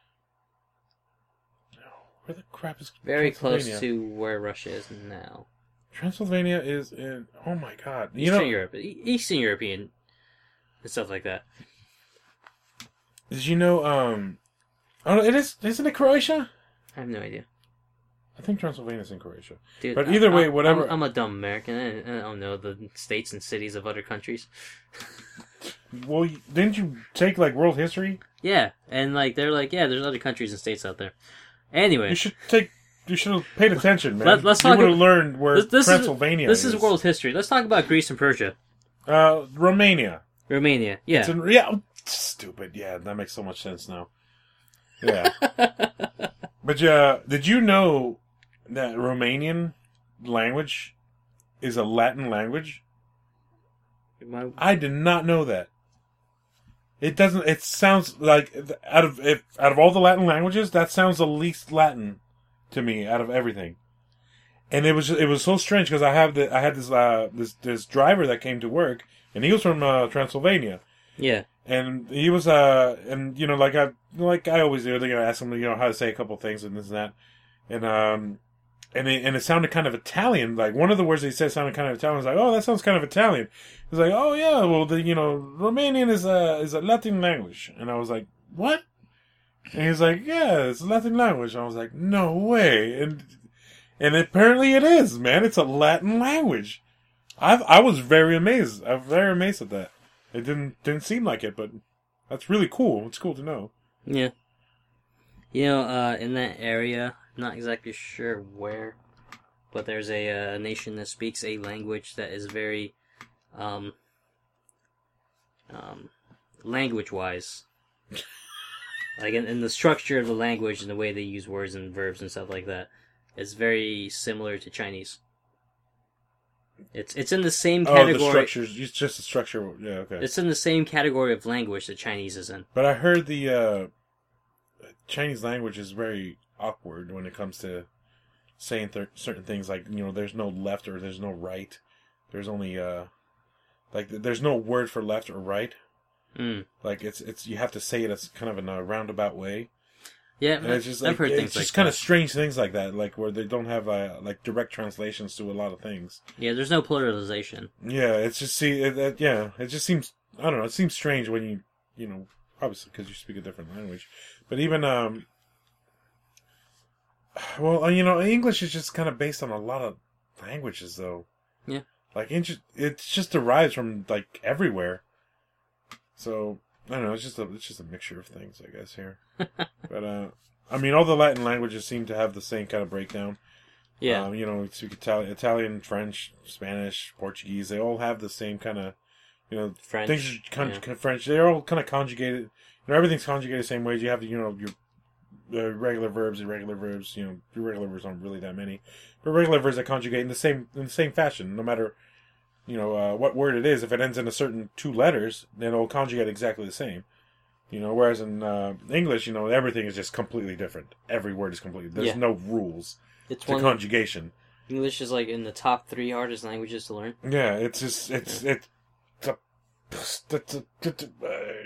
No, where the crap is Very close Transylvania? to where Russia is now. Transylvania is in. Oh my God! You Eastern know, Europe, E- Eastern European, and stuff like that. did you know? Um, oh, it is. Isn't it Croatia? I have no idea, I think Transylvania's in Croatia. dude. But I- either way, I- whatever- I'm, I'm a dumb American. I, I don't know the states and cities of other countries. Well, you- didn't you take like world history? Yeah, and like they're like, yeah, there's other countries and states out there. Anyway, You should take. You should have paid attention, man. Let- let's you talk would have ab- learned where this, this Transylvania is is. this is world history. Let's talk about Greece and Persia, Uh, Romania. Romania. Yeah, It's in, yeah. Stupid. Yeah, that makes so much sense now. Yeah. But uh, did you know that Romanian language is a Latin language? My- I did not know that. It doesn't. It sounds like out of if out of all the Latin languages, that sounds the least Latin to me out of everything. And it was it was so strange because I have the I had this uh this this driver that came to work and he was from uh, Transylvania. yeah, And he was, uh, and you know, like I, like I always do, they're gonna ask him, you know, how to say a couple things and this and that, and um, and it, and it sounded kind of Italian. Like one of the words that he said sounded kind of Italian. I was like, oh, that sounds kind of Italian. He was like, oh yeah, well, the you know, Romanian is a is a Latin language, and I was like, what? And he's like, yeah, it's a Latin language. And I was like, no way, and and apparently it is, man. It's a Latin language. I I was very amazed. I'm very amazed at that. It didn't didn't seem like it, but that's really cool. It's cool to know. yeah. You know, uh, in that area, not exactly sure where, but there's a uh, nation that speaks a language that is very, um, um, language-wise, Like in, in the structure of the language and the way they use words and verbs and stuff like that, it's very similar to Chinese. It's it's in the same category. Oh, the structures. It's just the structure. Yeah, okay. It's in the same category of language that Chinese is in. But I heard the uh, Chinese language is very awkward when it comes to saying th- certain things. Like, you know, there's no left or there's no right. There's only uh, like there's no word for left or right. Mm. Like it's it's you have to say it as kind of in a roundabout way. Yeah, and it's just I've like, heard it's things just like kind that. of strange things like that, like where they don't have uh, like direct translations to a lot of things. Yeah, there's no pluralization. Yeah, it's just see, it, it, yeah, it just seems I don't know. It seems strange when you you know obviously because you speak a different language, but even um, well you know English is just kind of based on a lot of languages though. Yeah, like it just, it just derives from like everywhere. So I don't know. It's just a it's just a mixture of things, I guess here. But uh, I mean, all the Latin languages seem to have the same kind of breakdown. Yeah, um, you know, we speak Italian, Italian, French, Spanish, Portuguese. They all have the same kind of, you know, French. things. Con- yeah. French. They're all kind of conjugated. You know, everything's conjugated the same way. You have, you know, your uh, regular verbs, irregular verbs. You know, irregular verbs aren't really that many, but regular verbs that conjugate in the same in the same fashion, no matter. You know, uh, what word it is, if it ends in a certain two letters, then it'll conjugate exactly the same. You know, whereas in uh, English, you know, everything is just completely different. Every word is completely... There's yeah. no rules it's to one, conjugation. English is like in the top three hardest languages to learn. Yeah, it's just... It's... Yeah. It, it's a, it's a, it's a,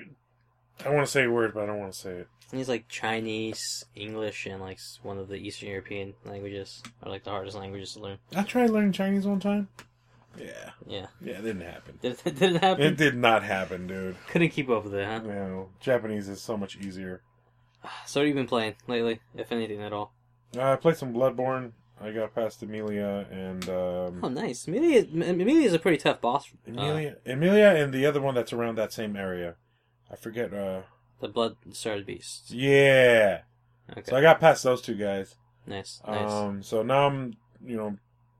I want to say a word, but I don't want to say it. It's like Chinese, English, and like one of the Eastern European languages are like the hardest languages to learn. I tried learning Chinese one time. Yeah. Yeah. Yeah, it didn't happen. Did, did it happen? It did not happen, dude. Couldn't keep up with it, huh? No. Japanese is so much easier. So what have you been playing lately, if anything at all? Uh, I played some Bloodborne. I got past Emilia and... Um, Oh, nice. Emilia, Emilia is a pretty tough boss. Emilia, uh, Emilia and the other one that's around that same area. I forget. Uh, the Blood-Starved Beast. yeah. Okay. So I got past those two guys. Nice, nice. Um, so now I'm, you know...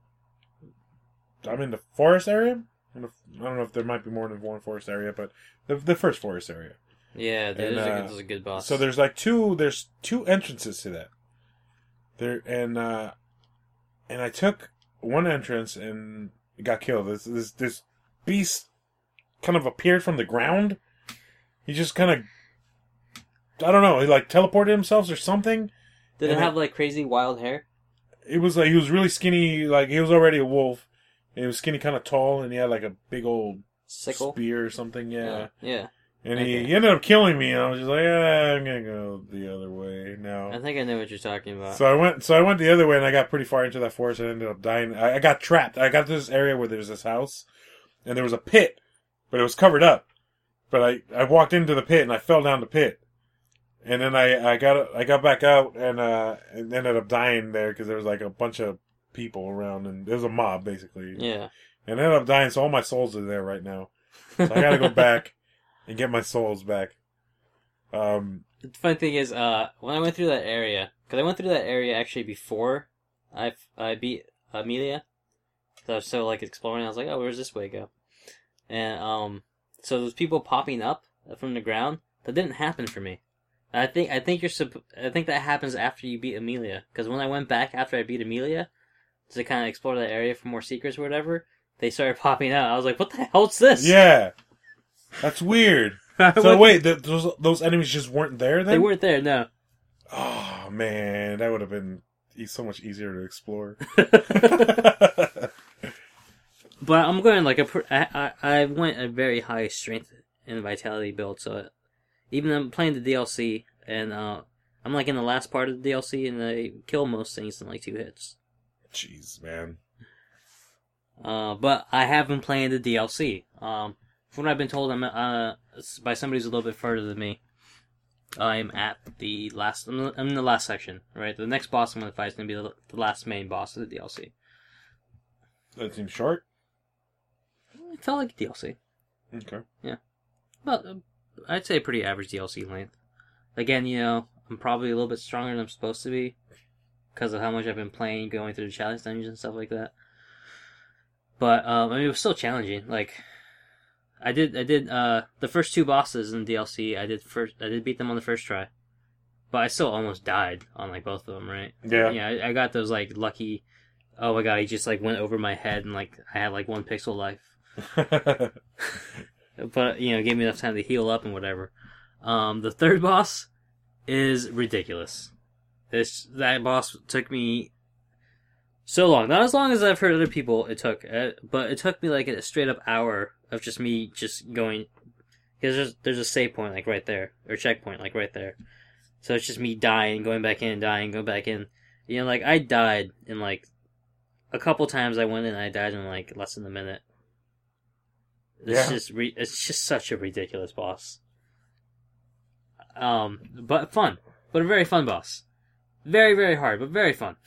I'm in the forest area. I don't know if there might be more than one forest area, but the the first forest area. Yeah, there's, and, a, uh, there's a good boss. So there's like two. There's two entrances to that. There and uh, and I took one entrance and got killed. This this this beast kind of appeared from the ground. He just kind of, I don't know. He like teleported himself or something. Did it and have like crazy wild hair? It was like he was really skinny. Like he was already a wolf. He was skinny, kind of tall, and he had like a big old Sickle? spear or something. Yeah. Uh, yeah. And he, Okay. he ended up killing me, and I was just like, ah, I'm gonna go the other way now. I think I know what you're talking about. So I went, so I went the other way, and I got pretty far into that forest, and I ended up dying. I, I got trapped. I got to this area where there was this house, and there was a pit, but it was covered up. But I, I walked into the pit, and I fell down the pit, and then I, I got, I got back out, and uh, and ended up dying there because there was like a bunch of people around, and there was a mob basically. Yeah. And I ended up dying, so all my souls are there right now. So I gotta go back and get my souls back. Um, The funny thing is, uh, when I went through that area, because I went through that area actually before I, I beat Amelia, so I was so like exploring, I was like, oh, where's this way go? And um, so there's people popping up from the ground. That didn't happen for me. I think I think you're supp- I think that happens after you beat Amelia, because when I went back after I beat Amelia to kind of explore that area for more secrets or whatever, they started popping out. I was like, what the hell's this? yeah. That's weird. So What- wait, th- those those enemies just weren't there then? They weren't there, no. Oh man, that would have been e- so much easier to explore. But I'm going like a pr- I, I I went a very high strength and vitality build, so even though I'm playing the D L C and uh, I'm like in the last part of the D L C and I kill most things in like two hits. Jeez, man. Uh, but I have been playing the D L C. Um, from what I've been told, I'm uh by somebody who's a little bit further than me. I'm at the last. I'm I'm in the last section, right? The next boss I'm gonna fight is gonna be the, the last main boss of the D L C. That seems short. It felt like a D L C. Okay. Well, uh, I'd say pretty average D L C length. Again, you know, I'm probably a little bit stronger than I'm supposed to be because of how much I've been playing, going through the challenge dungeons and stuff like that. But um, I mean, it was still challenging. Like, I did, I did uh, the first two bosses in the D L C. I did first, I did beat them on the first try. but I still almost died on like both of them, right? Yeah. Yeah, I, I got those like lucky. Oh my god, he just like went over my head and like I had like one pixel life. But you know, gave me enough time to heal up and whatever. Um, the third boss is ridiculous. This that boss took me so long. Not as long as I've heard other people it took, uh, but it took me like a straight up hour of just me just going. Because there's there's a save point like right there, or checkpoint like right there. So it's just me dying, going back in, dying, going back in. You know, like I died in like a couple times. I went in, and I died in like less than a minute. It's Yeah. just re- it's just such a ridiculous boss. Um, but fun, but a very fun boss. Very very hard, but very fun.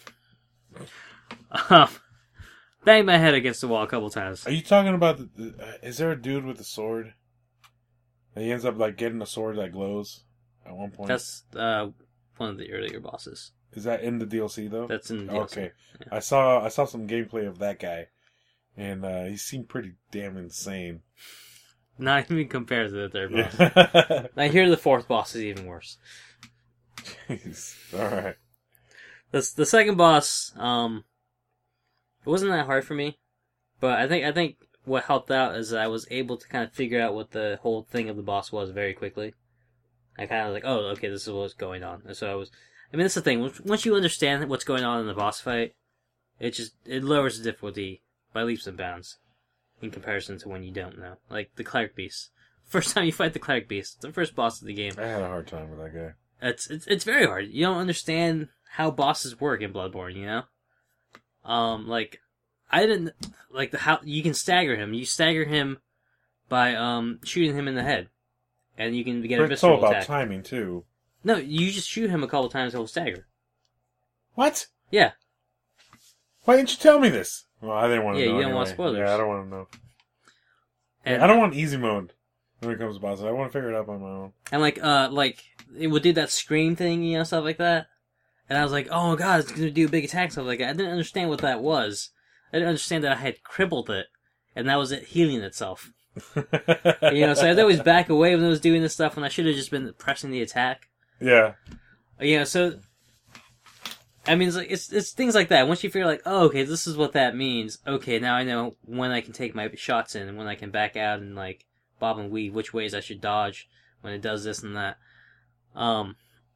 Um, banged my head against the wall a couple times. Are you talking about the, the uh, is there a dude with a sword? And he ends up like getting a sword that glows at one point. That's uh one of the earlier bosses. Is that in the D L C though? That's in the D L C. Okay. Yeah. I saw I saw some gameplay of that guy, and uh, he seemed pretty damn insane. Not even compared to the third boss. Yeah. I hear the fourth boss is even worse. Jeez. All right. The the second boss, um, it wasn't that hard for me, but I think I think what helped out is that I was able to kind of figure out what the whole thing of the boss was very quickly. I kind of was like, oh, okay, this is what's going on. And so I was, I mean, that's the thing. Once you understand what's going on in the boss fight, it just it lowers the difficulty by leaps and bounds in comparison to when you don't know. Like the Cleric Beast. First time you fight the Cleric Beast, the first boss of the game. I had a hard time with that guy. It's it's it's very hard. You don't understand how bosses work in Bloodborne, you know? Um, like I didn't like the how you can stagger him. You stagger him by um shooting him in the head, and you can get But a it's all visceral about attack. timing too. No, you just shoot him a couple times, he'll stagger. What? Yeah, Why didn't you tell me this? Well, I didn't want to Yeah, know. you don't want anyway. spoilers. Yeah, I don't want to know. and I don't want easy mode when it comes to bosses. I want to figure it out on my own. and like uh like it would do that scream thing, you know, stuff like that. And I was like, oh god, it's gonna do a big attack, stuff like that. I didn't understand what that was. I didn't understand that I had crippled it, and that was it healing itself. You know, so I'd always back away when it was doing this stuff, when I should have just been pressing the attack. Yeah. You know, so I mean, it's like it's it's things like that. Once you figure like, oh, okay, this is what that means. Okay, now I know when I can take my shots in and when I can back out and like bob and weave, which ways I should dodge when it does this and that. Um,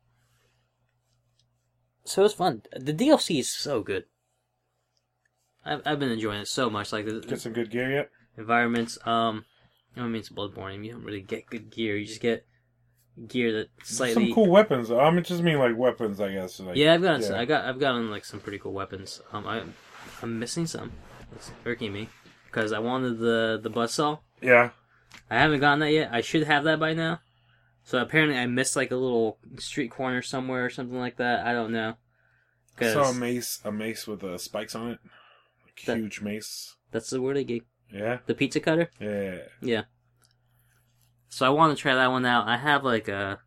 so it's fun. The D L C is so good. I've I've been enjoying it so much. Like the, Get some good gear yet? environments. Um, I mean, it's Bloodborne. You don't really get good gear. You just get gear that slightly. Some cool weapons. I mean, just mean like weapons, I guess. Like, Yeah, I've gotten yeah. I got I've gotten like some pretty cool weapons. Um, I I'm missing some. It's irking me because I wanted the the buzzsaw. Yeah. I haven't gotten that yet. I should have that by now. So apparently I missed like a little street corner somewhere or something like that. I don't know. I 'Cause saw a mace, a mace with uh, spikes on it. Like, That- huge mace. that's the word I gave. Yeah. The pizza cutter. Yeah. Yeah. So I want to try that one out. I have like a.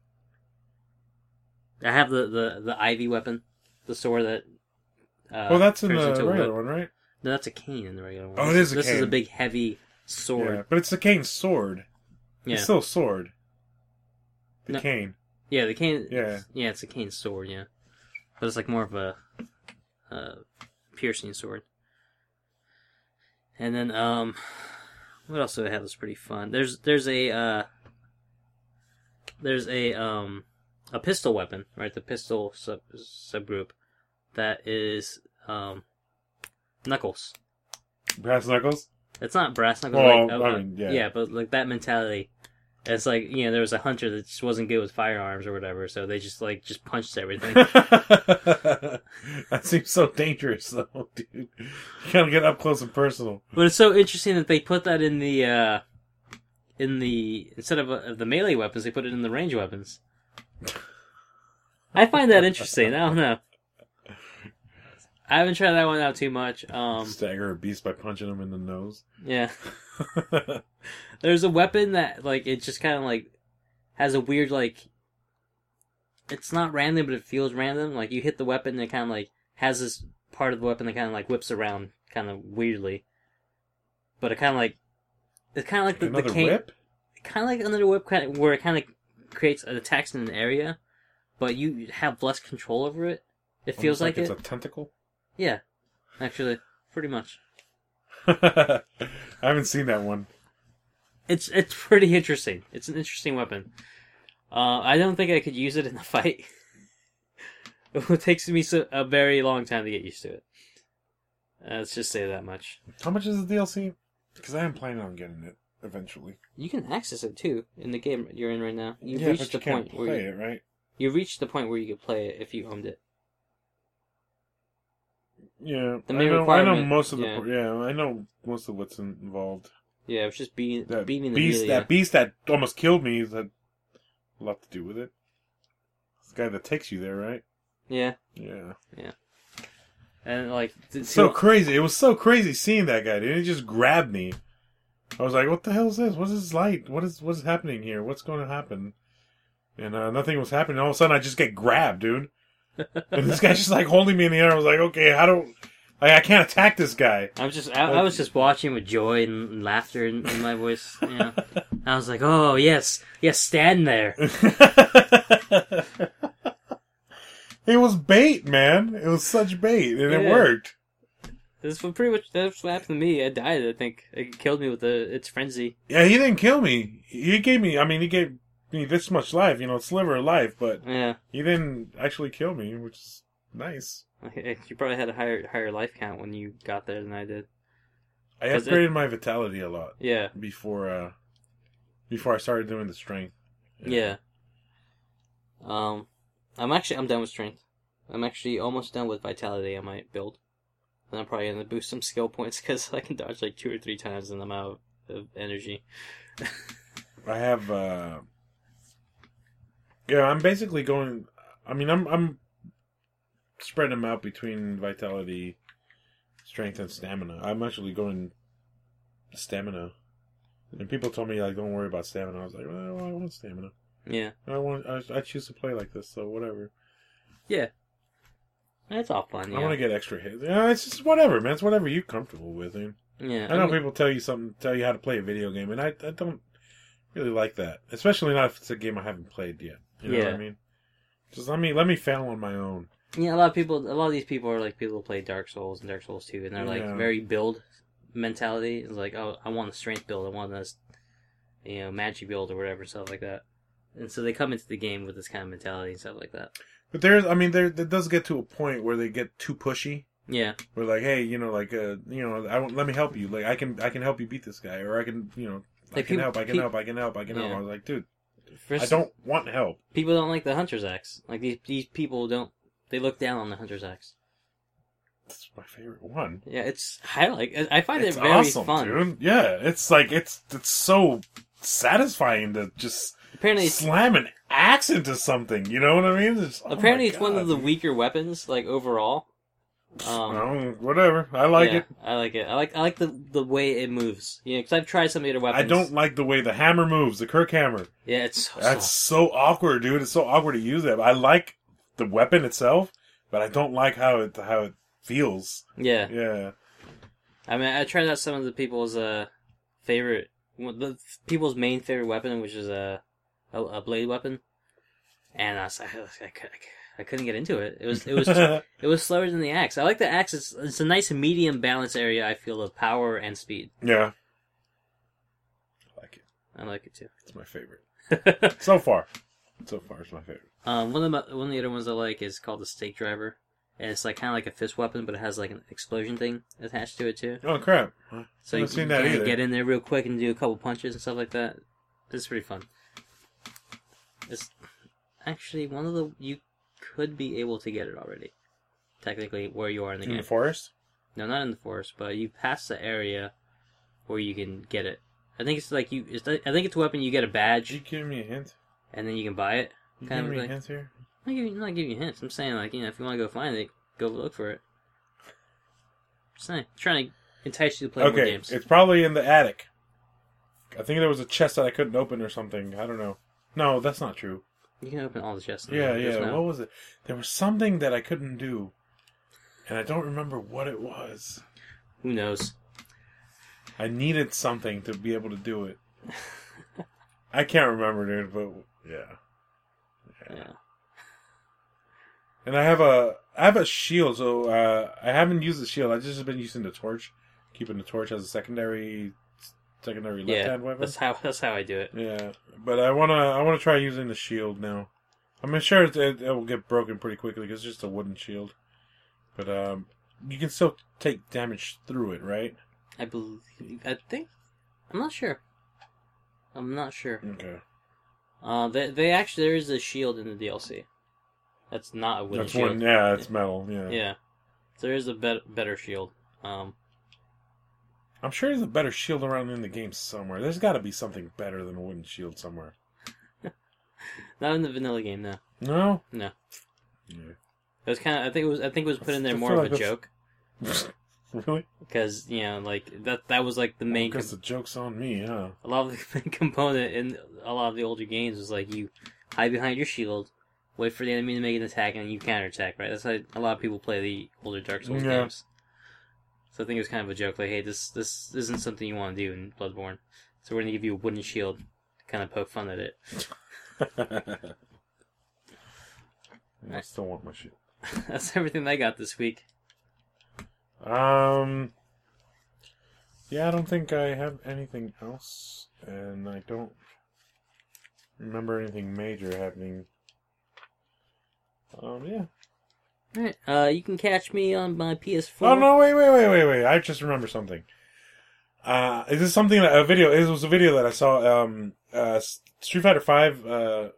I have the the the ivy weapon, the sword that. Uh, Well, that's in turns the into a regular whip. one, right? No, that's a cane in the regular one. Oh, it This is a This is a cane. big heavy sword. Yeah. But it's the cane sword. Yeah. It's still a sword. The No. cane. Yeah, the cane. Yeah. Yeah, it's a cane sword. Yeah, but it's like more of a, uh, piercing sword. And then, um, what else do I have that's pretty fun? There's there's a uh, there's a um, a pistol weapon, right? The pistol sub subgroup that is um, Knuckles. Brass knuckles? It's not brass knuckles. Well, like, uh, I mean, yeah. yeah, but like that mentality. It's like, you know, there was a hunter that just wasn't good with firearms or whatever, so they just like just punched everything. That seems so dangerous, though, dude. You gotta get up close and personal. But it's so interesting that they put that in the uh in the instead of, uh, of the melee weapons, they put it in the range weapons. I find that interesting. I don't know. I haven't tried that one out too much. Um, Stagger a beast by punching him in the nose. yeah. There's a weapon that, like, it just kind of, like, has a weird, like, it's not random, but it feels random. Like, you hit the weapon and it kind of, like, has this part of the weapon that kind of, like, whips around kind of weirdly. But it kind of, like, it's kind of like the, Another the cane. whip? Kind of like another whip, kind of, where it kind of creates, it attacks in an area. but you have less control over it. It feels Almost like, it's it. a tentacle. Yeah, actually, pretty much. I haven't seen that one. It's it's pretty interesting. It's an interesting weapon. Uh, I don't think I could use it in a fight. It takes me so, a very long time to get used to it. Uh, let's just say that much. How much is the D L C? Because I am planning on getting it eventually. You can access it too in the game you're in right now. You've yeah, reached but the you can't point play where you, it, right? you've reached the point where you could play it if you owned it. Yeah, The I main know. I know requirement- most of the. yeah. Yeah, I know most of what's involved. Yeah, it was just beating That beating the beast. melee. That beast that almost killed me had a lot to do with it. This guy that takes you there, right? Yeah, Yeah. and like to, It's so to- crazy. It was so crazy seeing that guy, dude. He just grabbed me. I was like, "What the hell is this? What is this light? What is what is happening here? What's going to happen?" And uh, nothing was happening. All of a sudden, I just get grabbed, dude. And this guy's just like holding me in the air. I was like, "Okay, how do I? I can't attack this guy." I was just I, I was just watching with joy and laughter in, in my voice. You know, I was like, "Oh yes, yes, stand there." It was bait, man. It was such bait, and it Yeah. worked. That's what pretty much that's what happened to me. I died. I think it killed me with the its frenzy. Yeah, he didn't kill me. He gave me. I mean, he gave me this much life, you know, sliver of life, but Yeah, he didn't actually kill me, which is nice. you probably had a higher higher life count when you got there than I did. I 'Cause it- upgraded my vitality a lot Yeah, before uh before I started doing the strength. yeah. Um, I'm actually I'm done with strength. I'm actually almost done with vitality on my build. And I'm probably gonna boost some skill points because I can dodge like two or three times and I'm out of energy. I have uh yeah, I'm basically going I mean I'm I'm spreading them out between vitality, strength and stamina. I'm actually going stamina. And people told me like don't worry about stamina. I was like, well, I want stamina. Yeah, I want I, I choose to play like this, so whatever. it's all fun. Yeah, I want to get extra hits. Yeah, it's just whatever, man. It's whatever you're comfortable with. I, mean, yeah. I know mean, people tell you something, tell you how to play a video game, and I, I don't really like that. Especially not if it's a game I haven't played yet. You know what Yeah. I mean? Just let me let me fail on my own. Yeah, a lot of people, a lot of these people are like people who play Dark Souls and Dark Souls two, and they're like Yeah. very build mentality. It's like, oh, I want a strength build, I want this, you know, magic build or whatever, stuff like that. And so they come into the game with this kind of mentality and stuff like that. But there's, I mean, there it does get to a point where they get too pushy. Yeah, We're like, hey, you know, like, uh, you know, I want, let me help you. Like, I can, I can help you beat this guy, or I can, you know, I Like can peop- help, I can peop- help, I can help, I can help. Yeah. I was like, dude, First, I don't want help. People don't like the hunter's axe. Like these these people don't. They look down on the hunter's axe. It's my favorite one. Yeah, it's I like. I find It's it very awesome, fun. dude. Yeah, it's like it's it's so satisfying to just Apparently, it's, slam an axe into something. You know what I mean? It's, oh apparently my it's one God, of the dude. weaker weapons. Like overall. Um, Oh, whatever. I like yeah, it. I like it. I like I like the the way it moves. Yeah, because I've tried some of the other weapons. I don't like the way the hammer moves, the Kirk hammer. Yeah, it's so That's soft. so awkward, dude. It's so awkward to use that. I like the weapon itself, but I don't like how it how it feels. Yeah, Yeah. I mean, I tried out some of the people's uh favorite, well, the people's main favorite weapon, which is a a, a blade weapon, and I was, I, I, I, I couldn't get into it. It was it was it was slower than the axe. I like the axe. It's, it's a nice medium balance area. I feel of power and speed. Yeah. I like it. I like it too. It's my favorite. So far. So far, it's my favorite. um, one of the one of the other ones I like is called the stake driver, and it's like kind of like a fist weapon, but it has like an explosion thing attached to it too. Oh, crap. So you Haven't seen can that kinda either. get in there real quick and do a couple punches and stuff like that. It's pretty fun. It's actually one of the you could be able to get it already. Technically, where you are in the In game. the forest? No, not in the forest, but you pass the area where you can get it. I think it's like you. It's, I think it's a weapon. You get a Are you badge, giving me a hint? and then you can buy it. You Kind giving of me like. a hint here? I'm not giving, I'm not giving you hints. I'm saying like you know if you want to go find it, go look for it. Just saying, trying to entice you to play more Okay, games. it's probably in the attic. I think there was a chest that I couldn't open or something. I don't know. No, that's not true. You can open all the chests. Yeah, Just yeah. now. What was it? There was something that I couldn't do, and I don't remember what it was. Who knows? I needed something to be able to do it. I can't remember, dude, but yeah. Yeah. And I have a I have a shield, so uh, I haven't used the shield. I've just been using the torch, keeping the torch as a secondary secondary left hand yeah, weapon. that's how that's how I do it. Yeah, but I wanna I wanna try using the shield now. I'm sure it, it, it will get broken pretty quickly because it's just a wooden shield. But um, you can still take damage through it, right? I believe. I think. I'm not sure. I'm not sure. Okay. Uh, they they actually there is a shield in the D L C. That's not a wooden That's shield. one. Yeah, it's metal. Yeah. Yeah. There is a bet- better shield. Um. I'm sure there's a better shield around in the game somewhere. There's got to be something better than a wooden shield somewhere. Not in the vanilla game, no. No. No. Yeah. It was kind of. I think it was. I think it was put in there I more feel of like a that's- joke Really? because you know, like that. That was like the main. Because the joke's on me, huh? A lot of the main component in a lot of the older games was like you hide behind your shield, wait for the enemy to make an attack, and you counterattack. Right. That's how a lot of people play the older Dark Souls Yeah. games. So I think it was kind of a joke, like, hey, this this isn't something you want to do in Bloodborne, so we're gonna give you a wooden shield, to kind of poke fun at it. I still want my shit. That's everything I got this week. Um. Yeah, I don't think I have anything else, and I don't remember anything major happening. Um, yeah. Alright, uh, you can catch me on my P S four. Oh no! Wait, wait, wait, wait, wait! I just remember something. Uh, is this something that a video? It was a video that I saw. Um, uh, Street Fighter Five uh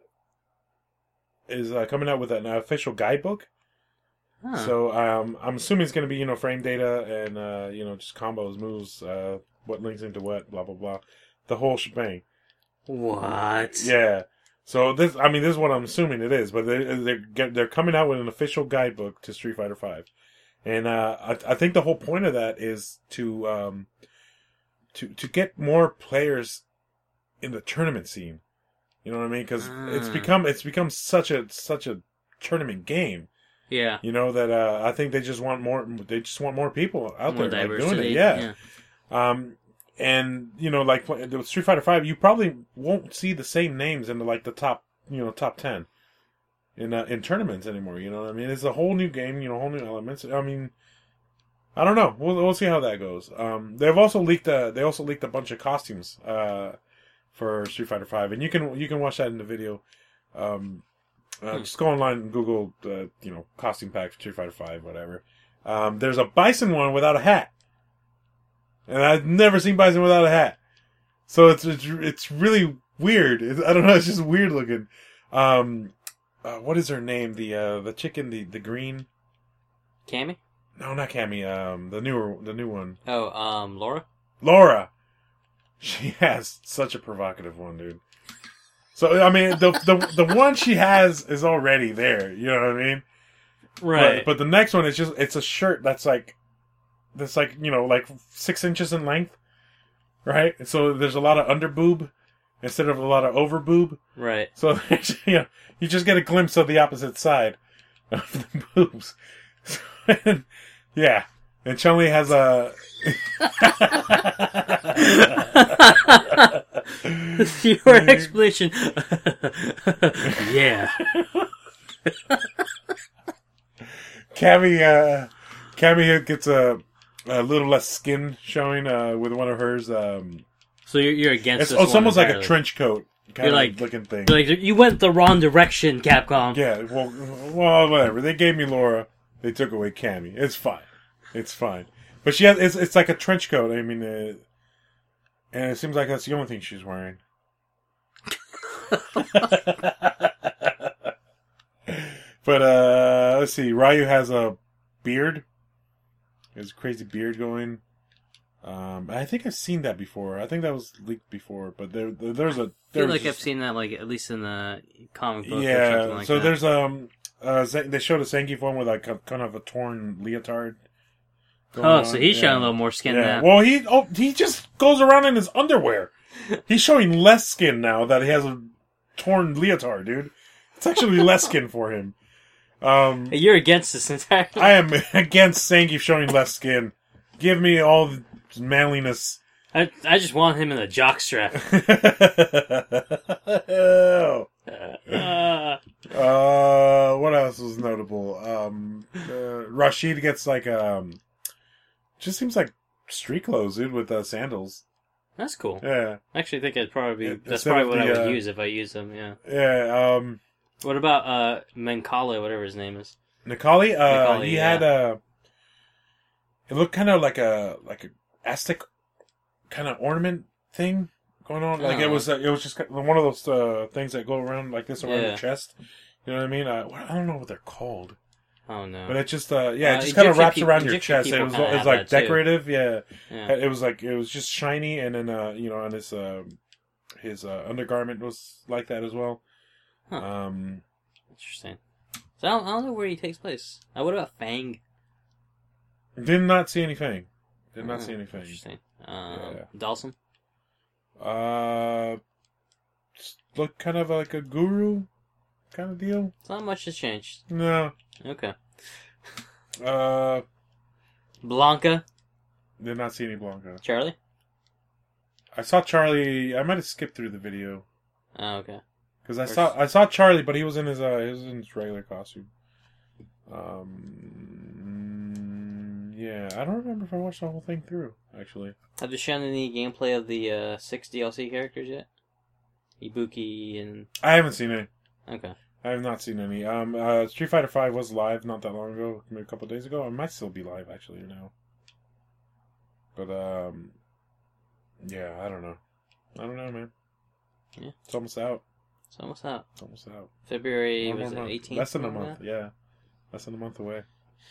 is uh, coming out with an official guidebook. Huh. So um, I'm assuming it's going to be, you know, frame data and, uh, you know, just combos, moves, uh, what links into what, blah, blah, blah. The whole shebang. What? Yeah. So this, I mean, this is what I'm assuming it is, but they're, they're, they're coming out with an official guidebook to Street Fighter Five. And uh, I, I think the whole point of that is to, um, to, to get more players in the tournament scene. You know what I mean? Because Ah. it's become, it's become such a, such a tournament game. Yeah. You know that uh, I think they just want more. They just want more people out More there like, doing diversity. it. Yeah. yeah. Um, and you know, like with Street Fighter Five, you probably won't see the same names in the, like the top, you know, top ten in uh, in tournaments anymore. You know what I mean? It's a whole new game. You know, whole new elements. I mean, I don't know. We'll we'll see how that goes. Um, they've also leaked. A, they also leaked a bunch of costumes uh, for Street Fighter Five, and you can you can watch that in the video. Um, Uh, Hmm. Just go online and Google, uh, you know, costume pack for Street Fighter Five, whatever. Um, there's a Bison one without a hat, and I've never seen Bison without a hat. So it's it's, it's really weird. It's, I don't know. It's just weird looking. Um, uh, what is her name? The uh, the chicken, the the green. Cammy? No, not Cammy. Um, the newer, the new one. Oh, um, Laura? Laura. She has such a provocative one, dude. So I mean, the the the one she has is already there. You know what I mean? Right. But, but the next one is just it's a shirt that's like that's like you know like six inches in length, right? And so there's a lot of under boob instead of a lot of over boob. Right. So you know, you just get a glimpse of the opposite side of the boobs. So, and, yeah, and Chun-Li has a. Your explanation. Yeah. Cammy, uh, Cammy gets a, a little less skin showing uh, with one of hers. Um, So you're, you're against it's, this oh, it's one almost like a entirely. trench coat kind You're of like- looking thing. You're like, you went the wrong direction, Capcom. Yeah, well, well, whatever. They gave me Laura. They took away Cammy. It's fine. It's fine. But she has. It's, it's like a trench coat. I mean, uh, and it seems like that's the only thing she's wearing. But uh let's see. Ryu has a beard. He has a crazy beard going. Um, I think I've seen that before. I think that was leaked before. But there, there there's a. I feel There's like just- I've seen that, like, at least in the comic book or yeah. something like so that. there's um. Uh, Zang- they showed a Zangief one with like a, kind of a torn leotard. going Oh, on. so he's Yeah. showing a little more skin Yeah. now. Well, he oh he just goes around in his underwear. He's showing less skin now that he has a torn leotard, dude. It's actually less skin for him. Um, You're against this entirely. I am against Zangief showing less skin. Give me all the manliness. I, I just want him in a jockstrap. Ew. Uh, Uh, what else was notable? Uh, Rashid gets like um, just seems like street clothes, dude, with uh, sandals. That's cool. Yeah, I actually think it'd probably be, Yeah, that's instead probably of what the, I would uh, use if I use them. Yeah. yeah. Um, What about uh Menkale, whatever his name is? Nikali, uh, Nikali, he yeah. had a. It looked kind of like a like a Aztec kind of ornament thing going on. Like it Oh. was uh, it was just kind of one of those uh, things that go around like this around Yeah. your chest. You know what I mean? Uh, I don't know what they're called. Oh no. But it just, uh, yeah, Uh, it just kind of Egyptian wraps peop- around your Egyptian chest. It people was, kinda it was have like that, too. decorative, yeah. Yeah. It was like it was just shiny, and then, uh, you know, on his uh, his uh, undergarment was like that as well. Huh. Um, Interesting. So I don't, I don't know where he takes place. Uh, what about Fang? did not see any Fang. Did not Oh, see any Fang. Interesting. Um, Yeah. Dawson? Uh, just looked kind of like a guru kind of deal. It's not much has changed. No. Okay. Uh, Blanca? did not see any Blanca. Charlie? I saw Charlie. I might have skipped through the video. Oh, okay. Because I Where's- saw I saw Charlie, but he was in his uh he was in his regular costume. Um, yeah, I don't remember if I watched the whole thing through. Actually, Have you shown any gameplay of the uh, six D L C characters yet? Ibuki and... I haven't seen any. Okay. I have not seen any. Um, uh, Street Fighter Five was live not that long ago, maybe a couple of days ago. It might still be live actually now. But um, yeah, I don't know. I don't know, man. Yeah. It's almost out. It's almost out. It's almost out. February, One was more it month. eighteenth? Less than a month. Yeah, less than a month away.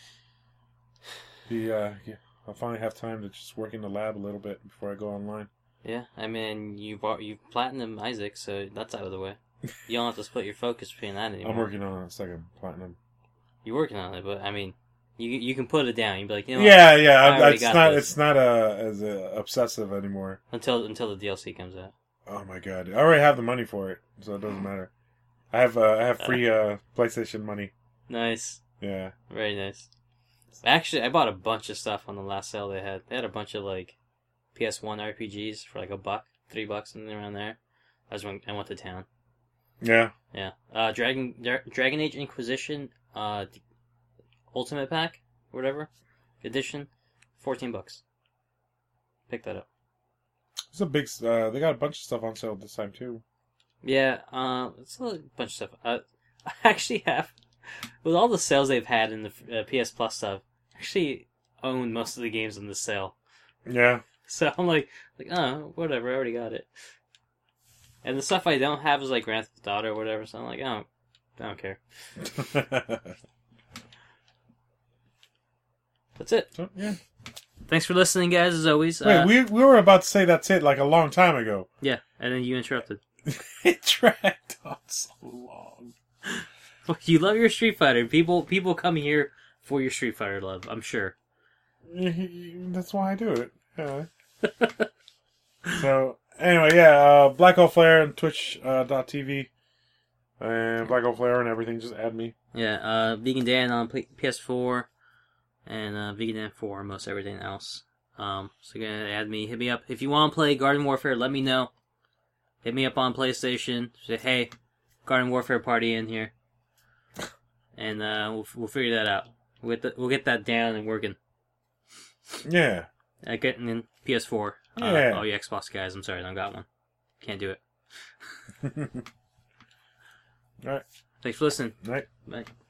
The uh, yeah, I'll finally have time to just work in the lab a little bit before I go online. Yeah, I mean, you've, al- you've platinum Isaac, so that's out of the way. You don't have to split your focus between that anymore. I'm working on a second platinum. You're working on it, but I mean, you you can put it down. You'd be like, you know, Yeah, yeah. I I already it's got not. this. It's not uh, as uh, obsessive anymore. until until the D L C comes out. Oh my god! I already have the money for it, so it doesn't matter. I have uh, I have free uh, PlayStation money. Nice, Yeah. very nice. Actually, I bought a bunch of stuff on the last sale they had. They had a bunch of like P S one R P Gs for like a buck, three bucks, and around there. I was went, I went to town. Yeah. Yeah, uh, Dragon Dra- Dragon Age Inquisition, uh, Ultimate Pack, whatever edition, fourteen bucks. Pick that up. It's a big. Uh, they got a bunch of stuff on sale this time too. Yeah, um, it's a bunch of stuff. Uh, I actually have, with all the sales they've had in the uh, P S Plus stuff, I actually own most of the games in the sale. Yeah. So I'm like, like, oh, whatever, I already got it. And the stuff I don't have is like Grand Theft Auto or whatever, so I'm like, oh, I don't care. That's it. So, yeah. Thanks for listening, guys, as always. Wait, Uh, we we were about to say that's it like a long time ago. yeah, and then you interrupted. It dragged on so long. You love your Street Fighter. People people come here for your Street Fighter love, I'm sure. That's why I do it. Yeah. So anyway, yeah, uh, Black Hole Flare and Twitch uh, dot T V and Black Hole Flare and everything. Just add me. Yeah, uh, Vegan Dan on P S four and uh, Vegan Dan four, most everything else. Um, so you're gonna add me, hit me up. If you want to play Garden Warfare, let me know. Hit me up on PlayStation. Say, hey, Garden Warfare party in here. And uh, we'll, we'll figure that out. We'll get, the, we'll get that down and working. Yeah. Uh, getting in P S four. Uh, Yeah. Oh, you Xbox guys, I'm sorry, I don't got one. Can't do it. All right. Thanks for listening. All right. Bye.